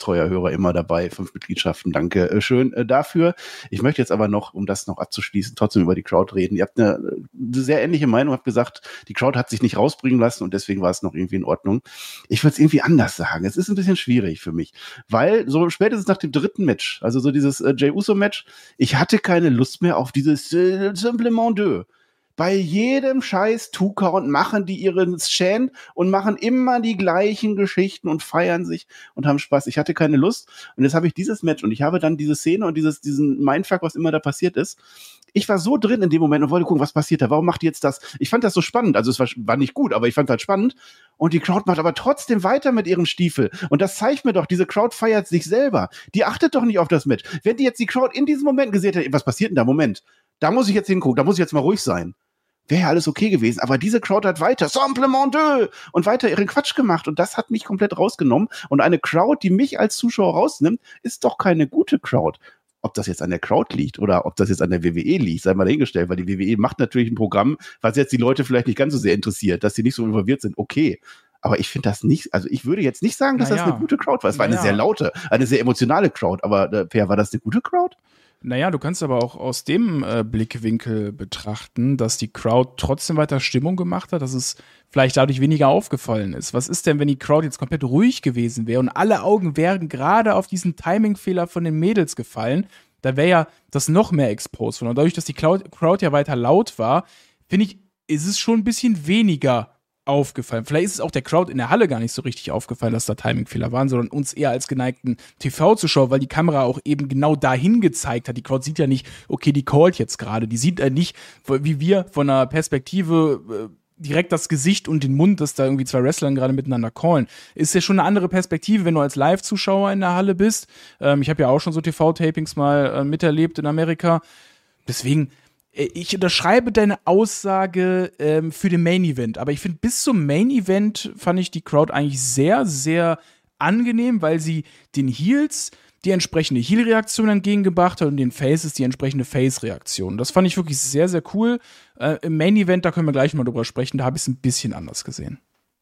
treuer Hörer, immer dabei. 5 Mitgliedschaften, danke schön dafür. Ich möchte jetzt aber noch, um das noch abzuschließen, trotzdem über die Crowd reden. Ihr habt eine sehr ähnliche Meinung, habt gesagt, die Crowd hat sich nicht rausbringen lassen und deswegen war es noch irgendwie in Ordnung. Ich würde es irgendwie anders sagen. Es ist ein bisschen schwierig für mich, weil so spätestens nach dem 3. Match, also so dieses Jey Uso-Match, ich hatte keine Lust mehr auf dieses Simplement deux. Bei jedem scheiß Two-Count machen die ihren Chant und machen immer die gleichen Geschichten und feiern sich und haben Spaß. Ich hatte keine Lust und jetzt habe ich dieses Match und ich habe dann diese Szene und diesen Mindfuck, was immer da passiert ist. Ich war so drin in dem Moment und wollte gucken, was passiert da, warum macht die jetzt das? Ich fand das so spannend, also es war nicht gut, aber ich fand es halt spannend und die Crowd macht aber trotzdem weiter mit ihrem Stiefel und das zeigt mir doch, diese Crowd feiert sich selber. Die achtet doch nicht auf das Match. Wenn die jetzt die Crowd in diesem Moment gesehen hätte, was passiert denn da? Moment, da muss ich jetzt hingucken, da muss ich jetzt mal ruhig sein. Wäre ja alles okay gewesen, aber diese Crowd hat weiter Simplement deux und weiter ihren Quatsch gemacht und das hat mich komplett rausgenommen und eine Crowd, die mich als Zuschauer rausnimmt, ist doch keine gute Crowd. Ob das jetzt an der Crowd liegt oder ob das jetzt an der WWE liegt, sei mal dahingestellt, weil die WWE macht natürlich ein Programm, was jetzt die Leute vielleicht nicht ganz so sehr interessiert, dass sie nicht so involviert sind, okay. Aber ich finde das nicht, also ich würde jetzt nicht sagen, dass das eine gute Crowd war. Es war eine sehr laute, eine sehr emotionale Crowd, aber Per, war das eine gute Crowd? Naja, du kannst aber auch aus dem Blickwinkel betrachten, dass die Crowd trotzdem weiter Stimmung gemacht hat, dass es vielleicht dadurch weniger aufgefallen ist. Was ist denn, wenn die Crowd jetzt komplett ruhig gewesen wäre und alle Augen wären gerade auf diesen Timing-Fehler von den Mädels gefallen? Da wäre ja das noch mehr exposed worden. Und dadurch, dass die Crowd ja weiter laut war, finde ich, ist es schon ein bisschen weniger aufgefallen. Vielleicht ist es auch der Crowd in der Halle gar nicht so richtig aufgefallen, dass da Timingfehler waren, sondern uns eher als geneigten TV-Zuschauer, weil die Kamera auch eben genau dahin gezeigt hat. Die Crowd sieht ja nicht, okay, die callt jetzt gerade. Die sieht nicht, wie wir von einer Perspektive direkt das Gesicht und den Mund, dass da irgendwie 2 Wrestler gerade miteinander callen. Ist ja schon eine andere Perspektive, wenn du als Live-Zuschauer in der Halle bist. Ich habe ja auch schon so TV-Tapings mal miterlebt in Amerika. Deswegen ich unterschreibe deine Aussage für den Main Event, aber ich finde, bis zum Main Event fand ich die Crowd eigentlich sehr, sehr angenehm, weil sie den Heels die entsprechende Heel-Reaktion entgegengebracht hat und den Faces die entsprechende Face-Reaktion. Das fand ich wirklich sehr, sehr cool. Im Main Event, da können wir gleich mal drüber sprechen, da habe ich es ein bisschen anders gesehen.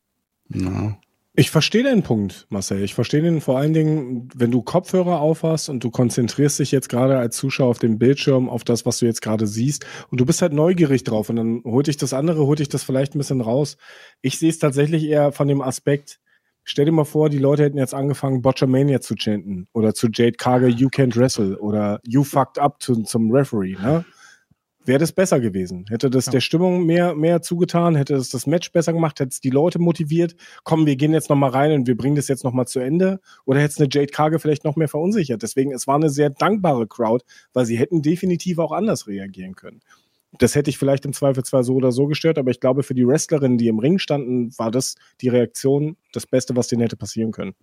Ja. Ich verstehe den Punkt, Marcel. Ich verstehe den vor allen Dingen, wenn du Kopfhörer aufhast und du konzentrierst dich jetzt gerade als Zuschauer auf den Bildschirm, auf das, was du jetzt gerade siehst und du bist halt neugierig drauf und dann holt dich das vielleicht ein bisschen raus. Ich sehe es tatsächlich eher von dem Aspekt, stell dir mal vor, die Leute hätten jetzt angefangen, Botchamania zu chanten oder zu Jade Cargill, You Can't Wrestle oder You Fucked Up zum Referee, ne? Wäre das besser gewesen. Hätte das der Stimmung mehr zugetan, hätte es das Match besser gemacht, hätte es die Leute motiviert, komm, wir gehen jetzt noch mal rein und wir bringen das jetzt noch mal zu Ende, oder hätte es eine Jade Cargill vielleicht noch mehr verunsichert. Deswegen, es war eine sehr dankbare Crowd, weil sie hätten definitiv auch anders reagieren können. Das hätte ich vielleicht im Zweifelsfall so oder so gestört, aber ich glaube, für die Wrestlerinnen, die im Ring standen, war das die Reaktion das Beste, was denen hätte passieren können.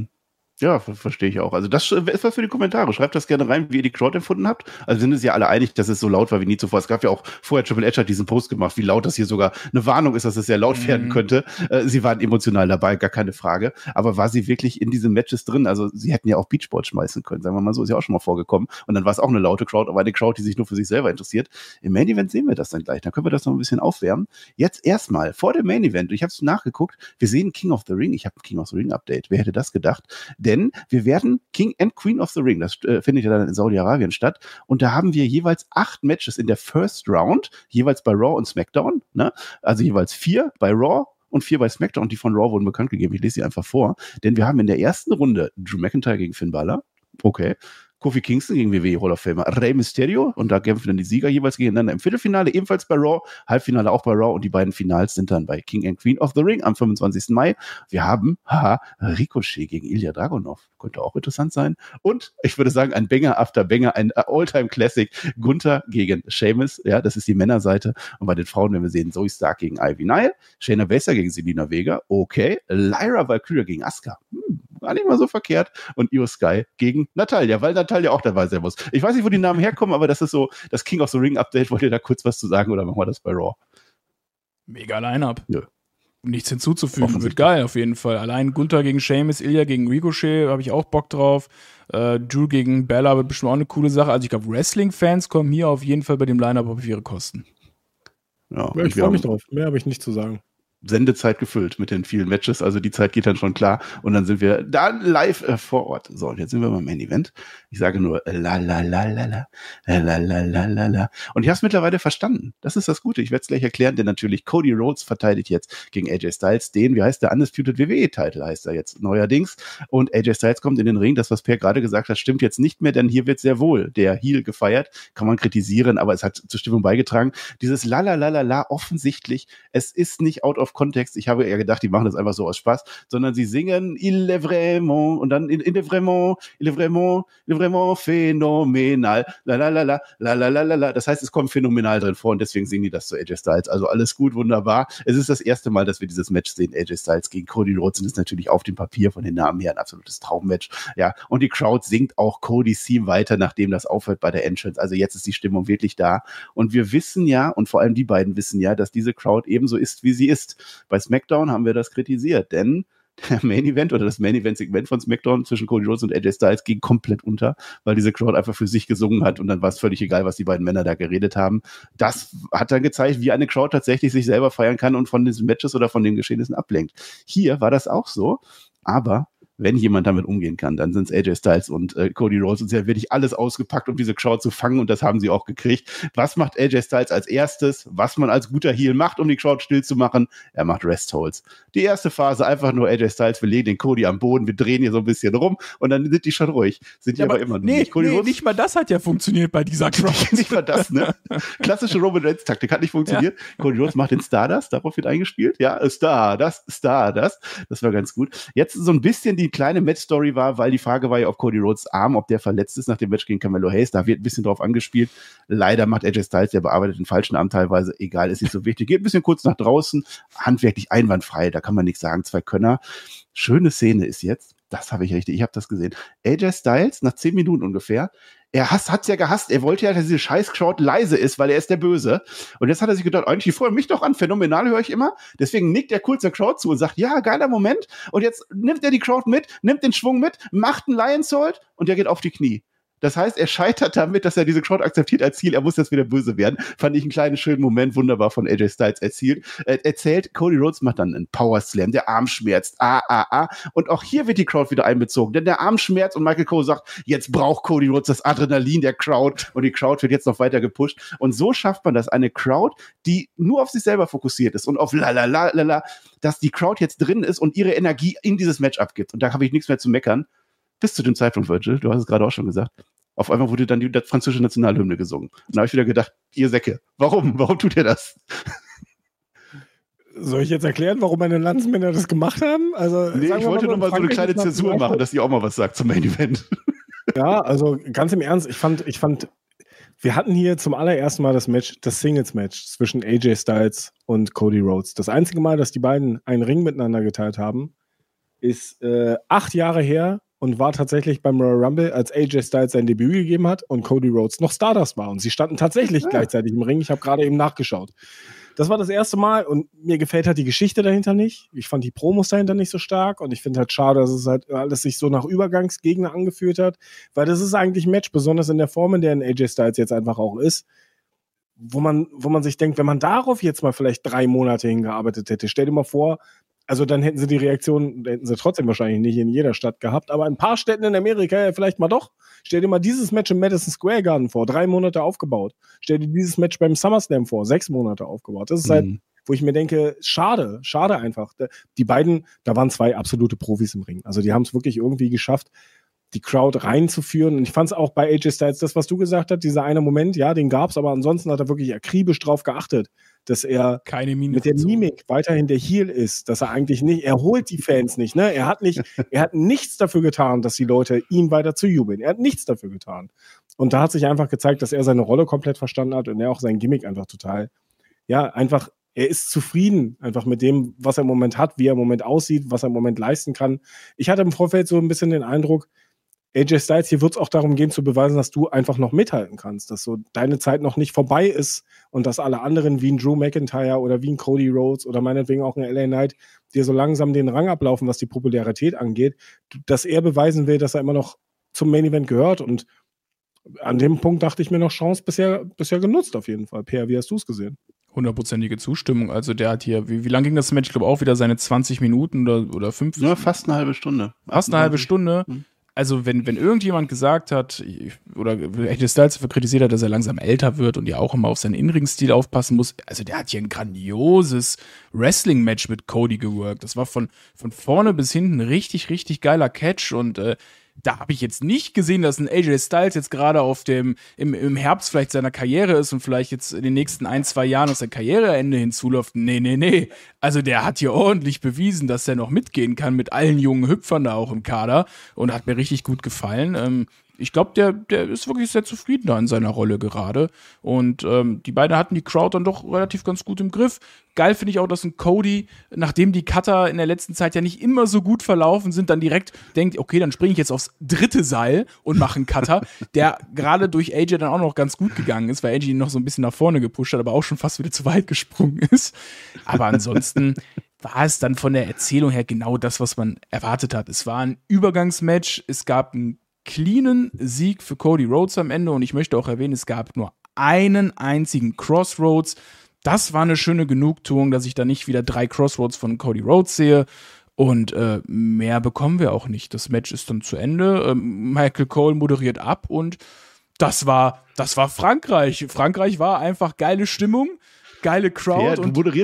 Ja, verstehe ich auch. Also das ist was für die Kommentare. Schreibt das gerne rein, wie ihr die Crowd empfunden habt. Also sind es ja alle einig, dass es so laut war wie nie zuvor. Es gab ja auch vorher, Triple H hat diesen Post gemacht, wie laut das hier sogar eine Warnung ist, dass es sehr laut werden könnte. Sie waren emotional dabei, gar keine Frage. Aber war sie wirklich in diesen Matches drin? Also sie hätten ja auch Beachboard schmeißen können, sagen wir mal so. Ist ja auch schon mal vorgekommen. Und dann war es auch eine laute Crowd, aber eine Crowd, die sich nur für sich selber interessiert. Im Main Event sehen wir das dann gleich. Dann können wir das noch ein bisschen aufwärmen. Jetzt erstmal, vor dem Main Event, ich habe es nachgeguckt, wir sehen King of the Ring. Ich habe ein King of the Ring Update. Wer hätte das gedacht? Denn wir werden King and Queen of the Ring, das findet ja dann in Saudi-Arabien statt, und da haben wir jeweils 8 Matches in der First Round, jeweils bei Raw und SmackDown, ne? Also jeweils 4 bei Raw und 4 bei SmackDown, und die von Raw wurden bekannt gegeben. Ich lese sie einfach vor, denn wir haben in der ersten Runde Drew McIntyre gegen Finn Balor, okay, Kofi Kingston gegen WWE Hall of Famer Rey Mysterio, und da kämpfen dann die Sieger jeweils gegeneinander im Viertelfinale, ebenfalls bei Raw, Halbfinale auch bei Raw, und die beiden Finals sind dann bei King and Queen of the Ring am 25. Mai. Wir haben Ricochet gegen Ilya Dragunov, könnte auch interessant sein, und ich würde sagen, ein Banger after Banger, ein All-Time-Classic, Gunther gegen Sheamus, ja, das ist die Männerseite, und bei den Frauen, wenn wir sehen, Zoe Stark gegen Ivy Nile, Shayna Baszler gegen Selena Vega, okay, Lyra Valkyria gegen Asuka, war nicht mal so verkehrt, und Io Sky gegen Natalya, weil Natalya auch dabei sein muss. Ich weiß nicht, wo die Namen herkommen, aber das ist so das King of the Ring Update. Wollt ihr da kurz was zu sagen oder machen wir das bei Raw? Mega Line-Up. Ja. Nichts hinzuzufügen. Wird geil auf jeden Fall. Allein Gunther gegen Sheamus, Ilya gegen Ricochet, habe ich auch Bock drauf. Drew gegen Bella wird bestimmt auch eine coole Sache. Also ich glaube, Wrestling-Fans kommen hier auf jeden Fall bei dem Line-Up auf ihre Kosten. Ja, ich freue mich drauf. Mehr habe ich nicht zu sagen. Sendezeit gefüllt mit den vielen Matches, also die Zeit geht dann schon klar und dann sind wir dann live vor Ort. So, und jetzt sind wir beim Main Event. Ich sage nur la la la la la la la la la la. Und ich habe es mittlerweile verstanden. Das ist das Gute. Ich werde es gleich erklären, denn natürlich Cody Rhodes verteidigt jetzt gegen AJ Styles den, wie heißt der, Undisputed WWE-Title heißt er jetzt neuerdings. Und AJ Styles kommt in den Ring. Das, was Per gerade gesagt hat, stimmt jetzt nicht mehr, denn hier wird sehr wohl der Heel gefeiert. Kann man kritisieren, aber es hat zur Stimmung beigetragen. Dieses la la la la la, offensichtlich, es ist nicht out of Kontext. Ich habe eher gedacht, die machen das einfach so aus Spaß, sondern sie singen il est vraiment und dann il est vraiment phänomenal. La la la la la la la la. Das heißt, es kommt phänomenal drin vor und deswegen singen die das zu AJ Styles. Also alles gut, wunderbar. Es ist das erste Mal, dass wir dieses Match sehen, AJ Styles gegen Cody Rhodes, und ist natürlich auf dem Papier von den Namen her ein absolutes Traummatch. Ja, und die Crowd singt auch Codys Theme weiter, nachdem das aufhört bei der Entrance. Also jetzt ist die Stimmung wirklich da und wir wissen ja, und vor allem die beiden wissen ja, dass diese Crowd ebenso ist, wie sie ist. Bei SmackDown haben wir das kritisiert, denn der Main Event oder das Main Event Segment von SmackDown zwischen Cody Rhodes und AJ Styles ging komplett unter, weil diese Crowd einfach für sich gesungen hat und dann war es völlig egal, was die beiden Männer da geredet haben. Das hat dann gezeigt, wie eine Crowd tatsächlich sich selber feiern kann und von diesen Matches oder von den Geschehnissen ablenkt. Hier war das auch so, aber wenn jemand damit umgehen kann, dann sind es AJ Styles und Cody Rhodes, und sie haben wirklich alles ausgepackt, um diese Crowd zu fangen, und das haben sie auch gekriegt. Was macht AJ Styles als erstes? Was man als guter Heel macht, um die Crowd still zu machen? Er macht Rest-Holds. Die erste Phase einfach nur AJ Styles, wir legen den Cody am Boden, wir drehen hier so ein bisschen rum und dann sind die schon ruhig. Sind die aber immer noch nicht. Cody Rhodes, nicht mal das hat ja funktioniert bei dieser Crowd. Nicht mal das, ne? Klassische Roman Reigns Taktik hat nicht funktioniert. Ja. Cody Rhodes macht den Stardust, darauf wird eingespielt. Ja, Stardust. Das war ganz gut. Jetzt so ein bisschen die kleine Match-Story war, weil die Frage war ja auf Cody Rhodes Arm, ob der verletzt ist nach dem Match gegen Carmelo Hayes. Da wird ein bisschen drauf angespielt. Leider macht AJ Styles, der bearbeitet den falschen Arm teilweise. Egal, ist nicht so wichtig. Geht ein bisschen kurz nach draußen. Handwerklich einwandfrei, da kann man nichts sagen. 2 Könner. Schöne Szene ist jetzt, das habe ich habe das gesehen. AJ Styles, nach 10 Minuten ungefähr, er hat's ja gehasst. Er wollte ja, dass diese scheiß Crowd leise ist, weil er ist der Böse. Und jetzt hat er sich gedacht, eigentlich, die freuen mich doch an. Phänomenal höre ich immer. Deswegen nickt er kurz der Crowd zu und sagt, ja, geiler Moment. Und jetzt nimmt er die Crowd mit, nimmt den Schwung mit, macht einen Lion's Hold und der geht auf die Knie. Das heißt, er scheitert damit, dass er diese Crowd akzeptiert als Ziel. Er muss jetzt wieder böse werden. Fand ich einen kleinen, schönen Moment, wunderbar von AJ Styles erzählt. Cody Rhodes macht dann einen Power Slam. Der Arm schmerzt. Und auch hier wird die Crowd wieder einbezogen. Denn der Arm schmerzt und Michael Cole sagt, jetzt braucht Cody Rhodes das Adrenalin der Crowd. Und die Crowd wird jetzt noch weiter gepusht. Und so schafft man das. Eine Crowd, die nur auf sich selber fokussiert ist und auf la, dass die Crowd jetzt drin ist und ihre Energie in dieses Match abgibt. Und da habe ich nichts mehr zu meckern. Bis zu dem Zeitpunkt, Virgil, du hast es gerade auch schon gesagt, auf einmal wurde dann die französische Nationalhymne gesungen. Und da habe ich wieder gedacht, ihr Säcke, warum tut ihr das? Soll ich jetzt erklären, warum meine Landsmänner das gemacht haben? Also, nee, ich wollte nur mal so eine kleine Zäsur machen, dass die auch mal was sagt zum Main Event. Ja, also ganz im Ernst, ich fand, wir hatten hier zum allerersten Mal das Singles-Match zwischen AJ Styles und Cody Rhodes. Das einzige Mal, dass die beiden einen Ring miteinander geteilt haben, ist 8 Jahre her und war tatsächlich beim Royal Rumble, als AJ Styles sein Debüt gegeben hat und Cody Rhodes noch Stardust war. Und sie standen tatsächlich gleichzeitig im Ring. Ich habe gerade eben nachgeschaut. Das war das erste Mal und mir gefällt halt die Geschichte dahinter nicht. Ich fand die Promos dahinter nicht so stark und ich finde halt schade, dass es halt alles sich so nach Übergangsgegner angeführt hat, weil das ist eigentlich ein Match, besonders in der Form, in der ein AJ Styles jetzt einfach auch ist, wo man sich denkt, wenn man darauf jetzt mal vielleicht 3 Monate hingearbeitet hätte, stell dir mal vor, also dann hätten sie die Reaktion, hätten sie trotzdem wahrscheinlich nicht in jeder Stadt gehabt, aber in ein paar Städten in Amerika ja vielleicht mal doch. Stell dir mal dieses Match im Madison Square Garden vor, 3 Monate aufgebaut. Stell dir dieses Match beim SummerSlam vor, 6 Monate aufgebaut. Das ist halt, wo ich mir denke, schade einfach. Die beiden, da waren 2 absolute Profis im Ring. Also die haben es wirklich irgendwie geschafft, die Crowd reinzuführen. Und ich fand es auch bei AJ Styles, das, was du gesagt hast, dieser eine Moment, ja, den gab's, aber ansonsten hat er wirklich akribisch drauf geachtet, dass er mit der Mimik weiterhin der Heel ist, dass er eigentlich nicht, er holt die Fans nicht, ne? Er hat nichts dafür getan, dass die Leute ihn weiter zu jubeln. Er hat nichts dafür getan. Und da hat sich einfach gezeigt, dass er seine Rolle komplett verstanden hat und er auch sein Gimmick einfach total, ja, einfach, er ist zufrieden einfach mit dem, was er im Moment hat, wie er im Moment aussieht, was er im Moment leisten kann. Ich hatte im Vorfeld so ein bisschen den Eindruck, AJ Styles, hier wird es auch darum gehen, zu beweisen, dass du einfach noch mithalten kannst, dass so deine Zeit noch nicht vorbei ist und dass alle anderen wie ein Drew McIntyre oder wie ein Cody Rhodes oder meinetwegen auch ein LA Knight dir so langsam den Rang ablaufen, was die Popularität angeht, dass er beweisen will, dass er immer noch zum Main Event gehört und an dem Punkt dachte ich mir noch Chance bisher genutzt auf jeden Fall. Per, wie hast du es gesehen? 100%ige Zustimmung. Also der hat hier, wie lang ging das Match? Ich glaube auch wieder seine 20 Minuten oder 5. Ja, fast eine halbe Stunde. Fast eine halbe Stunde. Also wenn irgendjemand gesagt hat, oder AJ Styles dafür kritisiert hat, dass er langsam älter wird und ja auch immer auf seinen Innenring-Stil aufpassen muss, also der hat hier ein grandioses Wrestling-Match mit Cody geworkt. Das war von vorne bis hinten richtig, richtig geiler Catch und da habe ich jetzt nicht gesehen, dass ein AJ Styles jetzt gerade im Herbst vielleicht seiner Karriere ist und vielleicht jetzt in den nächsten 1-2 Jahren auf sein Karriereende hinzuläuft. Nee. Also der hat hier ordentlich bewiesen, dass er noch mitgehen kann mit allen jungen Hüpfern da auch im Kader und hat mir richtig gut gefallen. Ich glaube, der ist wirklich sehr zufrieden da in seiner Rolle gerade. Und die beiden hatten die Crowd dann doch relativ ganz gut im Griff. Geil finde ich auch, dass ein Cody, nachdem die Cutter in der letzten Zeit ja nicht immer so gut verlaufen sind, dann direkt denkt, okay, dann springe ich jetzt aufs 3. Seil und mache einen Cutter, der gerade durch AJ dann auch noch ganz gut gegangen ist, weil AJ ihn noch so ein bisschen nach vorne gepusht hat, aber auch schon fast wieder zu weit gesprungen ist. Aber ansonsten war es dann von der Erzählung her genau das, was man erwartet hat. Es war ein Übergangsmatch, es gab einen cleanen Sieg für Cody Rhodes am Ende und ich möchte auch erwähnen, es gab nur einen einzigen Crossroads. Das war eine schöne Genugtuung, dass ich da nicht wieder 3 Crossroads von Cody Rhodes sehe und mehr bekommen wir auch nicht. Das Match ist dann zu Ende. Michael Cole moderiert ab und das war Frankreich. Frankreich war einfach geile Stimmung, geile Crowd. Ja,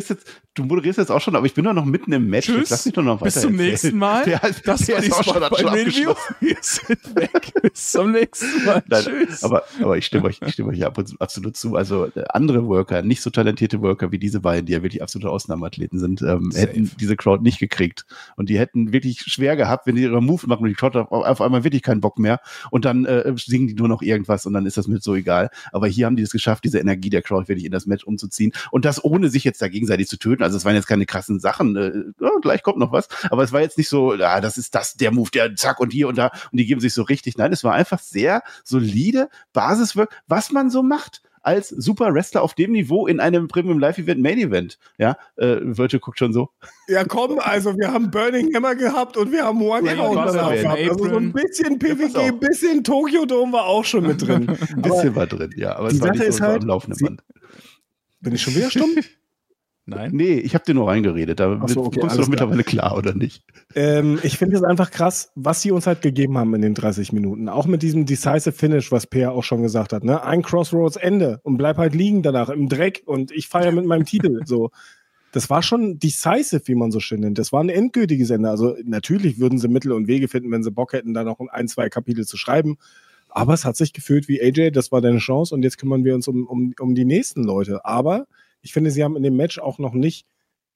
du moderierst jetzt auch schon, aber ich bin doch noch mitten im Match. Tschüss, lass mich doch noch weiter bis zum nächsten Mal. Das war die Spot-Review. Wir sind weg. Bis zum nächsten Mal. Nein, Tschüss. aber ich stimme euch absolut zu. Also andere Worker, nicht so talentierte Worker wie diese beiden, die ja wirklich absolute Ausnahmeathleten sind, hätten diese Crowd nicht gekriegt. Und die hätten wirklich schwer gehabt, wenn die ihre Move machen und die Crowd auf einmal wirklich keinen Bock mehr und dann singen die nur noch irgendwas und dann ist das mit so egal. Aber hier haben die es geschafft, diese Energie der Crowd wirklich in das Match umzuziehen und das ohne sich jetzt da gegenseitig zu töten. Also es waren jetzt keine krassen Sachen, gleich kommt noch was, aber es war jetzt nicht so, das ist der Move, der zack und hier und da und die geben sich so richtig. Nein, es war einfach sehr solide Basiswork, was man so macht als super Wrestler auf dem Niveau in einem Premium Live Event Main Event. Ja, Virgil guckt schon so. Ja, komm, also wir haben Burning Hammer gehabt und wir haben One Count danach gehabt. Also so ein bisschen PWG, ein bisschen Tokyo Dome war auch schon mit drin. Ein bisschen war drin, ja, aber es war nicht so am laufenden Band. Bin ich schon wieder stumm? Nein. Nee, ich habe dir nur reingeredet. Da okay, kommst du doch mittlerweile klar, oder nicht? Ich finde es einfach krass, was sie uns halt gegeben haben in den 30 Minuten. Auch mit diesem Decisive Finish, was Peer auch schon gesagt hat. Ne? Ein Crossroads Ende und bleib halt liegen danach im Dreck und ich feiere mit meinem Titel. So. Das war schon decisive, wie man so schön nennt. Das war ein endgültiges Ende. Also natürlich würden sie Mittel und Wege finden, wenn sie Bock hätten, da noch 1-2 Kapitel zu schreiben. Aber es hat sich gefühlt wie AJ, das war deine Chance und jetzt kümmern wir uns um die nächsten Leute. Aber ich finde, sie haben in dem Match auch noch nicht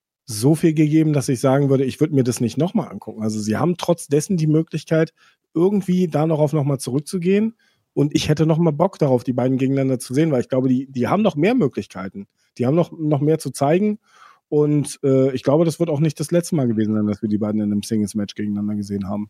so viel gegeben, dass ich sagen würde, ich würde mir das nicht nochmal angucken. Also sie haben trotz dessen die Möglichkeit, irgendwie da nochmal zurückzugehen. Und ich hätte nochmal Bock darauf, die beiden gegeneinander zu sehen, weil ich glaube, die haben noch mehr Möglichkeiten. Die haben noch mehr zu zeigen. Und ich glaube, das wird auch nicht das letzte Mal gewesen sein, dass wir die beiden in einem Singles-Match gegeneinander gesehen haben.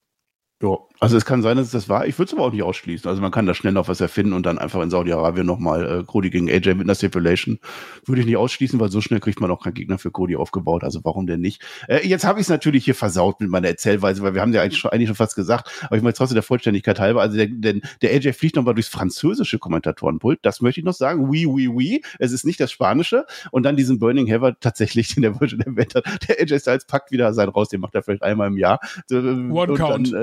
Ja, also es kann sein, dass es das war. Ich würde es aber auch nicht ausschließen. Also man kann da schnell noch was erfinden und dann einfach in Saudi-Arabien nochmal Cody gegen AJ mit einer Stipulation. Würde ich nicht ausschließen, weil so schnell kriegt man auch keinen Gegner für Cody aufgebaut. Also warum denn nicht? Jetzt habe ich es natürlich hier versaut mit meiner Erzählweise, weil wir haben ja eigentlich schon fast gesagt, aber ich möchte trotzdem der Vollständigkeit halber, also der AJ fliegt nochmal durchs französische Kommentatorenpult. Das möchte ich noch sagen. Oui. Es ist nicht das Spanische. Und dann diesen Burning Heaven tatsächlich, den der Virgin erwähnt hat. Der AJ Styles packt wieder seinen raus, den macht er vielleicht einmal im Jahr. One Count.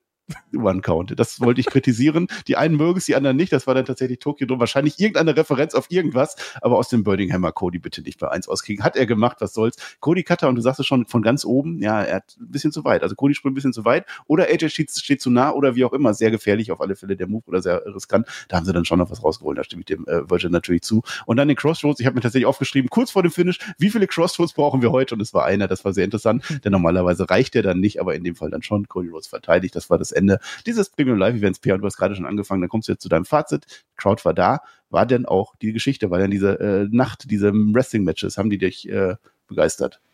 One Count. Das wollte ich kritisieren. Die einen mögen es, die anderen nicht. Das war dann tatsächlich Tokyo Dome. Wahrscheinlich irgendeine Referenz auf irgendwas, aber aus dem Burning Hammer Cody bitte nicht bei 1 auskriegen. Hat er gemacht, was soll's. Cody Cutter, und du sagst es schon von ganz oben, ja, er hat ein bisschen zu weit. Also Cody springt ein bisschen zu weit oder AJ steht zu nah oder wie auch immer. Sehr gefährlich auf alle Fälle der Move oder sehr riskant. Da haben sie dann schon noch was rausgeholt. Da stimme ich dem Virgin natürlich zu. Und dann den Crossroads. Ich habe mir tatsächlich aufgeschrieben, kurz vor dem Finish, wie viele Crossroads brauchen wir heute? Und es war einer. Das war sehr interessant. Denn normalerweise reicht der dann nicht, aber in dem Fall dann schon. Cody Rhodes verteidigt. Das war das Ende dieses Premium Live Events. Pierre, du hast gerade schon angefangen, dann kommst du jetzt zu deinem Fazit. Crowd war da. War denn auch die Geschichte, war denn diese Nacht, diese Wrestling-Matches, haben die dich begeistert?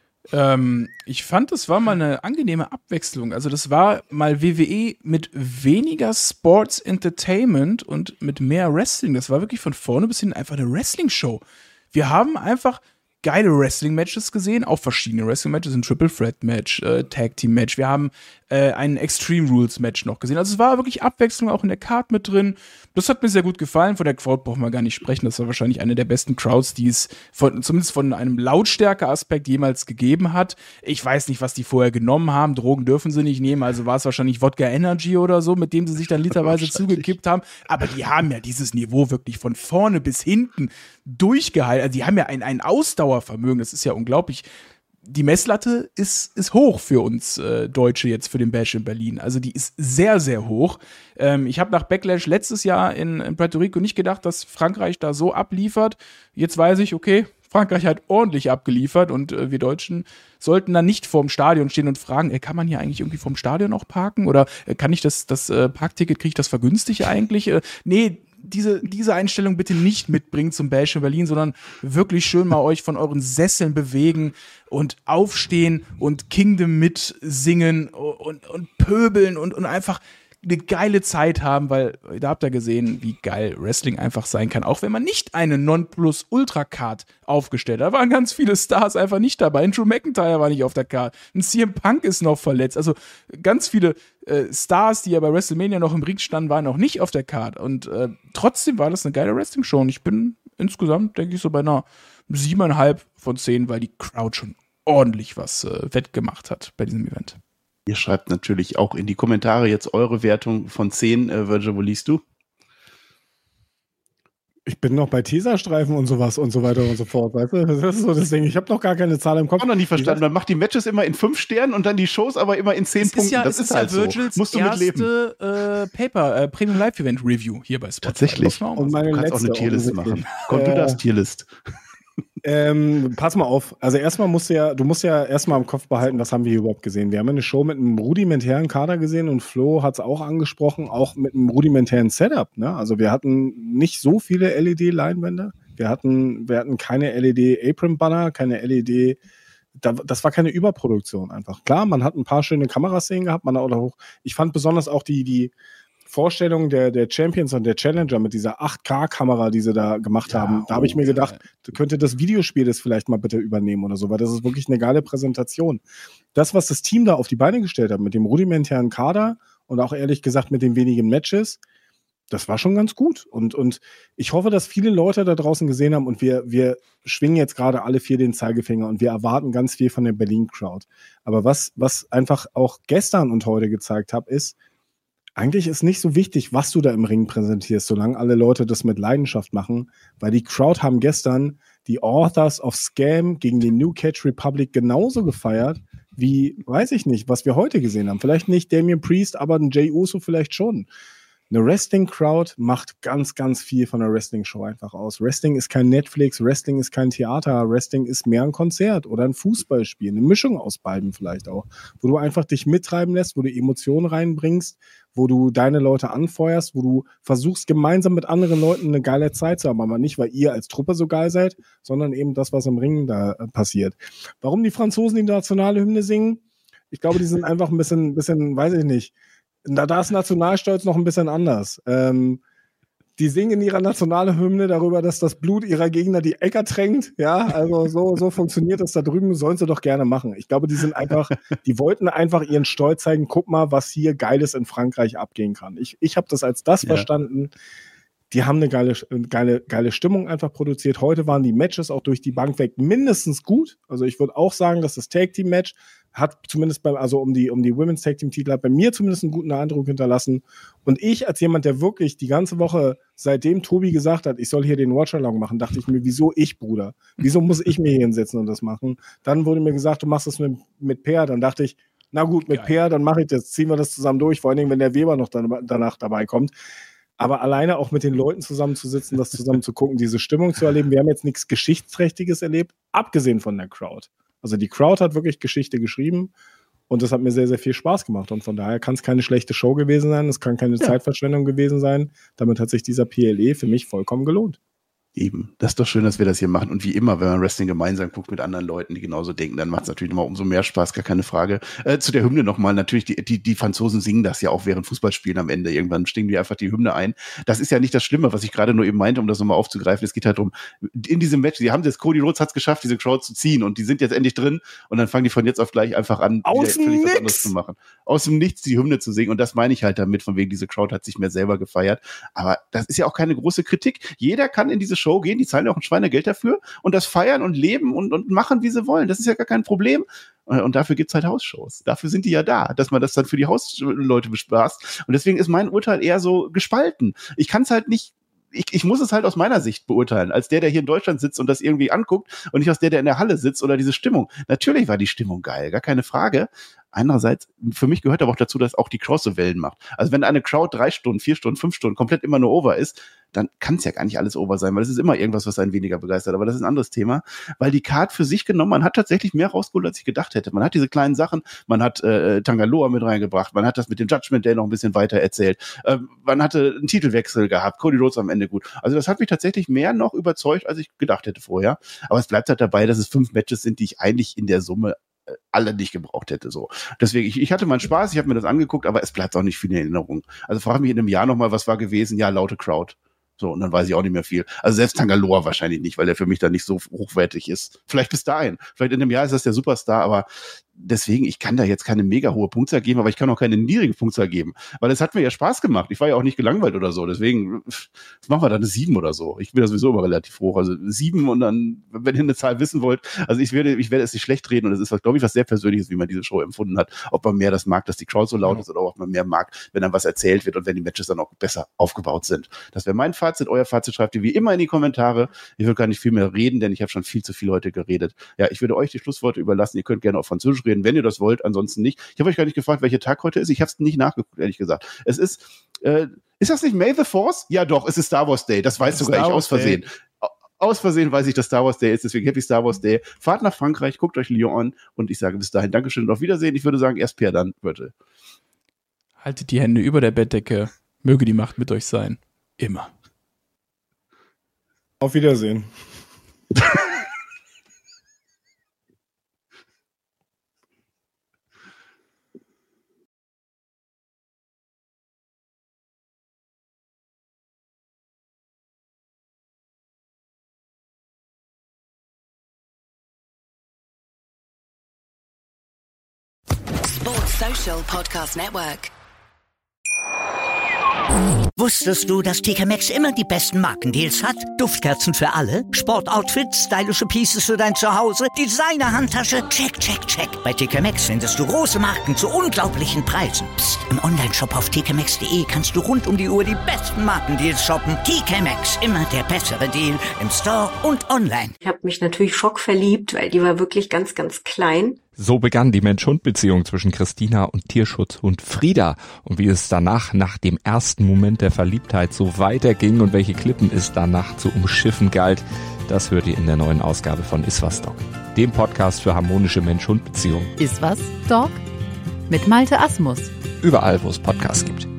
Ich fand, das war mal eine angenehme Abwechslung. Also das war mal WWE mit weniger Sports Entertainment und mit mehr Wrestling. Das war wirklich von vorne bis hinten einfach eine Wrestling-Show. Wir haben einfach geile Wrestling-Matches gesehen, auch verschiedene Wrestling-Matches, ein Triple-Threat-Match, Tag-Team-Match. Wir haben ein Extreme-Rules-Match noch gesehen. Also es war wirklich Abwechslung auch in der Card mit drin. Das hat mir sehr gut gefallen. Von der Crowd brauchen wir gar nicht sprechen. Das war wahrscheinlich eine der besten Crowds, die es zumindest von einem Lautstärke-Aspekt jemals gegeben hat. Ich weiß nicht, was die vorher genommen haben. Drogen dürfen sie nicht nehmen. Also war es wahrscheinlich Wodka Energy oder so, mit dem sie sich dann literweise zugekippt haben. Aber die haben ja dieses Niveau wirklich von vorne bis hinten durchgehalten. Also die haben ja ein Ausdauervermögen. Das ist ja unglaublich. Die Messlatte ist hoch für uns Deutsche jetzt für den Bash in Berlin. Also die ist sehr, sehr hoch. Ich habe nach Backlash letztes Jahr in Puerto Rico nicht gedacht, dass Frankreich da so abliefert. Jetzt weiß ich, okay, Frankreich hat ordentlich abgeliefert und wir Deutschen sollten dann nicht vorm Stadion stehen und fragen, kann man hier eigentlich irgendwie vorm Stadion auch parken? Oder kann ich das Parkticket, kriege ich das vergünstigt eigentlich? Nee, diese Einstellung bitte nicht mitbringen zum Bash in Berlin, sondern wirklich schön mal euch von euren Sesseln bewegen und aufstehen und Kingdom mitsingen und pöbeln und einfach eine geile Zeit haben, weil da habt ihr gesehen, wie geil Wrestling einfach sein kann, auch wenn man nicht eine Nonplusultra-Card aufgestellt hat. Da waren ganz viele Stars einfach nicht dabei. Ein Drew McIntyre war nicht auf der Card. Ein CM Punk ist noch verletzt. Also ganz viele Stars, die ja bei WrestleMania noch im Ring standen, waren noch nicht auf der Card. Und trotzdem war das eine geile Wrestling-Show. Und ich bin insgesamt, denke ich, so bei einer 7,5 von 10, weil die Crowd schon ordentlich was wettgemacht hat bei diesem Event. Ihr schreibt natürlich auch in die Kommentare jetzt eure Wertung von 10. Virgil, wo liegst du? Ich bin noch bei Teaserstreifen und sowas und so weiter und so fort. Weißt du? Das ist so das Ding. Ich habe noch gar keine Zahl im Kopf. Ich habe noch nie verstanden. Man macht die Matches immer in 5 Sternen und dann die Shows aber immer in 10 Punkten. Das ist halt Virgils so. Musst du erste Premium Live Event Review hier bei Spotify. Tatsächlich. Und meine du kannst auch eine Tierliste machen. Komm, du darfst Tierlist. Pass mal auf. Also erstmal musst du ja erstmal im Kopf behalten, was haben wir hier überhaupt gesehen. Wir haben eine Show mit einem rudimentären Kader gesehen und Flo hat es auch angesprochen, auch mit einem rudimentären Setup. Ne? Also wir hatten nicht so viele LED-Leinwände. Wir hatten keine LED-Apron-Banner, keine LED. Das war keine Überproduktion einfach. Klar, man hat ein paar schöne Kameraszenen gehabt, ich fand besonders auch die Vorstellung der Champions und der Challenger mit dieser 8K-Kamera, die sie da gemacht haben, da habe ich mir gedacht, könnte das Videospiel das vielleicht mal bitte übernehmen oder so, weil das ist wirklich eine geile Präsentation. Das, was das Team da auf die Beine gestellt hat, mit dem rudimentären Kader und auch ehrlich gesagt mit den wenigen Matches, das war schon ganz gut. Und ich hoffe, dass viele Leute da draußen gesehen haben und wir schwingen jetzt gerade alle 4 den Zeigefinger und wir erwarten ganz viel von der Berlin-Crowd. Aber was einfach auch gestern und heute gezeigt hat, ist, eigentlich ist nicht so wichtig, was du da im Ring präsentierst, solange alle Leute das mit Leidenschaft machen, weil die Crowd haben gestern die Authors of Scam gegen die New Catch Republic genauso gefeiert, wie, weiß ich nicht, was wir heute gesehen haben. Vielleicht nicht Damian Priest, aber ein Jey Uso vielleicht schon. Eine Wrestling-Crowd macht ganz, ganz viel von einer Wrestling-Show einfach aus. Wrestling ist kein Netflix, Wrestling ist kein Theater, Wrestling ist mehr ein Konzert oder ein Fußballspiel, eine Mischung aus beiden vielleicht auch, wo du einfach dich mittreiben lässt, wo du Emotionen reinbringst, wo du deine Leute anfeuerst, wo du versuchst, gemeinsam mit anderen Leuten eine geile Zeit zu haben, aber nicht, weil ihr als Truppe so geil seid, sondern eben das, was im Ring da passiert. Warum die Franzosen die nationale Hymne singen? Ich glaube, die sind einfach ein bisschen, weiß ich nicht. Da ist Nationalstolz noch ein bisschen anders. Die singen in ihrer Nationalhymne darüber, dass das Blut ihrer Gegner die Äcker tränkt. Ja, also so funktioniert das da drüben. Sollen sie doch gerne machen. Ich glaube, die wollten einfach ihren Stolz zeigen. Guck mal, was hier Geiles in Frankreich abgehen kann. Ich habe das als das verstanden. Die haben eine geile Stimmung einfach produziert. Heute waren die Matches auch durch die Bank weg mindestens gut. Also ich würde auch sagen, dass das Tag-Team-Match hat zumindest um die Women's Tag-Team-Titel hat bei mir zumindest einen guten Eindruck hinterlassen. Und ich als jemand, der wirklich die ganze Woche, seitdem Tobi gesagt hat, ich soll hier den Watch-Along machen, dachte ich mir, wieso ich, Bruder? Wieso muss ich mir hier hinsetzen und das machen? Dann wurde mir gesagt, du machst das mit Per. Dann dachte ich, na gut, mit Per, dann mache ich das. Ziehen wir das zusammen durch. Vor allen Dingen, wenn der Weber noch danach dabei kommt. Aber alleine auch mit den Leuten zusammenzusitzen, das zusammen zu gucken, diese Stimmung zu erleben. Wir haben jetzt nichts Geschichtsträchtiges erlebt, abgesehen von der Crowd. Also die Crowd hat wirklich Geschichte geschrieben und das hat mir sehr, sehr viel Spaß gemacht. Und von daher kann es keine schlechte Show gewesen sein, es kann keine Zeitverschwendung gewesen sein. Damit hat sich dieser PLE für mich vollkommen gelohnt. Eben. Das ist doch schön, dass wir das hier machen. Und wie immer, wenn man Wrestling gemeinsam guckt mit anderen Leuten, die genauso denken, dann macht es natürlich nochmal umso mehr Spaß, gar keine Frage. Zu der Hymne nochmal, natürlich, die Franzosen singen das ja auch während Fußballspielen am Ende. Irgendwann stimmen die einfach die Hymne ein. Das ist ja nicht das Schlimme, was ich gerade nur eben meinte, um das nochmal aufzugreifen. Es geht halt darum, in diesem Match, Cody Rhodes hat es geschafft, diese Crowd zu ziehen und die sind jetzt endlich drin und dann fangen die von jetzt auf gleich einfach an, aus dem was anderes zu machen. Aus dem Nichts die Hymne zu singen und das meine ich halt damit, von wegen diese Crowd hat sich mehr selber gefeiert. Aber das ist ja auch keine große Kritik. Jeder kann in diese Show gehen, die zahlen ja auch ein Schweinegeld dafür und das feiern und leben und machen, wie sie wollen. Das ist ja gar kein Problem. Und dafür gibt's halt Hausshows. Dafür sind die ja da, dass man das dann für die Hausleute bespaßt. Und deswegen ist mein Urteil eher so gespalten. Ich kann es halt nicht, ich muss es halt aus meiner Sicht beurteilen, als der hier in Deutschland sitzt und das irgendwie anguckt und nicht aus der in der Halle sitzt oder diese Stimmung. Natürlich war die Stimmung geil, gar keine Frage. Andererseits, für mich gehört aber auch dazu, dass auch die Crowd so Wellen macht. Also wenn eine Crowd 3 Stunden, 4 Stunden, 5 Stunden komplett immer nur over ist, dann kann es ja gar nicht alles over sein, weil es ist immer irgendwas, was einen weniger begeistert. Aber das ist ein anderes Thema, weil die Card für sich genommen, man hat tatsächlich mehr rausgeholt, als ich gedacht hätte. Man hat diese kleinen Sachen, man hat Tangaloa mit reingebracht, man hat das mit dem Judgment Day noch ein bisschen weiter erzählt, man hatte einen Titelwechsel gehabt, Cody Rhodes am Ende gut. Also das hat mich tatsächlich mehr noch überzeugt, als ich gedacht hätte vorher. Aber es bleibt halt dabei, dass es 5 Matches sind, die ich eigentlich in der Summe alle nicht gebraucht hätte. So. Deswegen, ich hatte meinen Spaß, ich habe mir das angeguckt, aber es bleibt auch nicht viel in Erinnerung. Also frage mich in einem Jahr nochmal, was war gewesen? Ja, laute Crowd. So, und dann weiß ich auch nicht mehr viel. Also selbst Tangaloa wahrscheinlich nicht, weil der für mich dann nicht so hochwertig ist. Vielleicht bis dahin. Vielleicht in einem Jahr ist das der Superstar, aber deswegen, ich kann da jetzt keine mega hohe Punktzahl geben, aber ich kann auch keine niedrige Punktzahl geben, weil es hat mir ja Spaß gemacht. Ich war ja auch nicht gelangweilt oder so, deswegen machen wir da eine 7 oder so. Ich bin da sowieso immer relativ hoch, also 7 und dann, wenn ihr eine Zahl wissen wollt, also ich werde es nicht schlecht reden und es ist, glaube ich, was sehr Persönliches, wie man diese Show empfunden hat, ob man mehr das mag, dass die Crowd so laut ist oder ob man mehr mag, wenn dann was erzählt wird und wenn die Matches dann auch besser aufgebaut sind. Das wäre mein Fazit, euer Fazit schreibt ihr wie immer in die Kommentare. Ich will gar nicht viel mehr reden, denn ich habe schon viel zu viel heute geredet. Ja, ich würde euch die Schlussworte überlassen, ihr könnt gerne auf Französisch reden, wenn ihr das wollt, ansonsten nicht. Ich habe euch gar nicht gefragt, welcher Tag heute ist. Ich habe es nicht nachgeguckt, ehrlich gesagt. Es ist das nicht May the 4th? Ja doch, es ist Star Wars Day. Das weiß sogar ich aus Versehen. Aus Versehen weiß ich, dass Star Wars Day ist, deswegen Happy Star Wars Day. Fahrt nach Frankreich, guckt euch Lyon an und ich sage bis dahin Dankeschön und auf Wiedersehen. Ich würde sagen, erst Pierre, dann Virgil. Haltet die Hände über der Bettdecke. Möge die Macht mit euch sein. Immer. Auf Wiedersehen. Sports Social Podcast Network. Wusstest du, dass TK Maxx immer die besten Markendeals hat? Duftkerzen für alle, Sportoutfits, stylische Pieces für dein Zuhause, Designer-Handtasche, check, check, check. Bei TK Maxx findest du große Marken zu unglaublichen Preisen. Psst. Im Onlineshop auf tkmaxx.de kannst du rund um die Uhr die besten Markendeals shoppen. TK Maxx, immer der bessere Deal im Store und online. Ich habe mich natürlich schockverliebt, weil die war wirklich ganz, ganz klein. So begann die Mensch-Hund-Beziehung zwischen Christina und Tierschutzhund Frieda. Und wie es danach, nach dem ersten Moment der Verliebtheit, so weiterging und welche Klippen es danach zu umschiffen galt, das hört ihr in der neuen Ausgabe von Iswas Dog, dem Podcast für harmonische Mensch-Hund-Beziehungen. Iswas Dog? Mit Malte Asmus. Überall, wo es Podcasts gibt.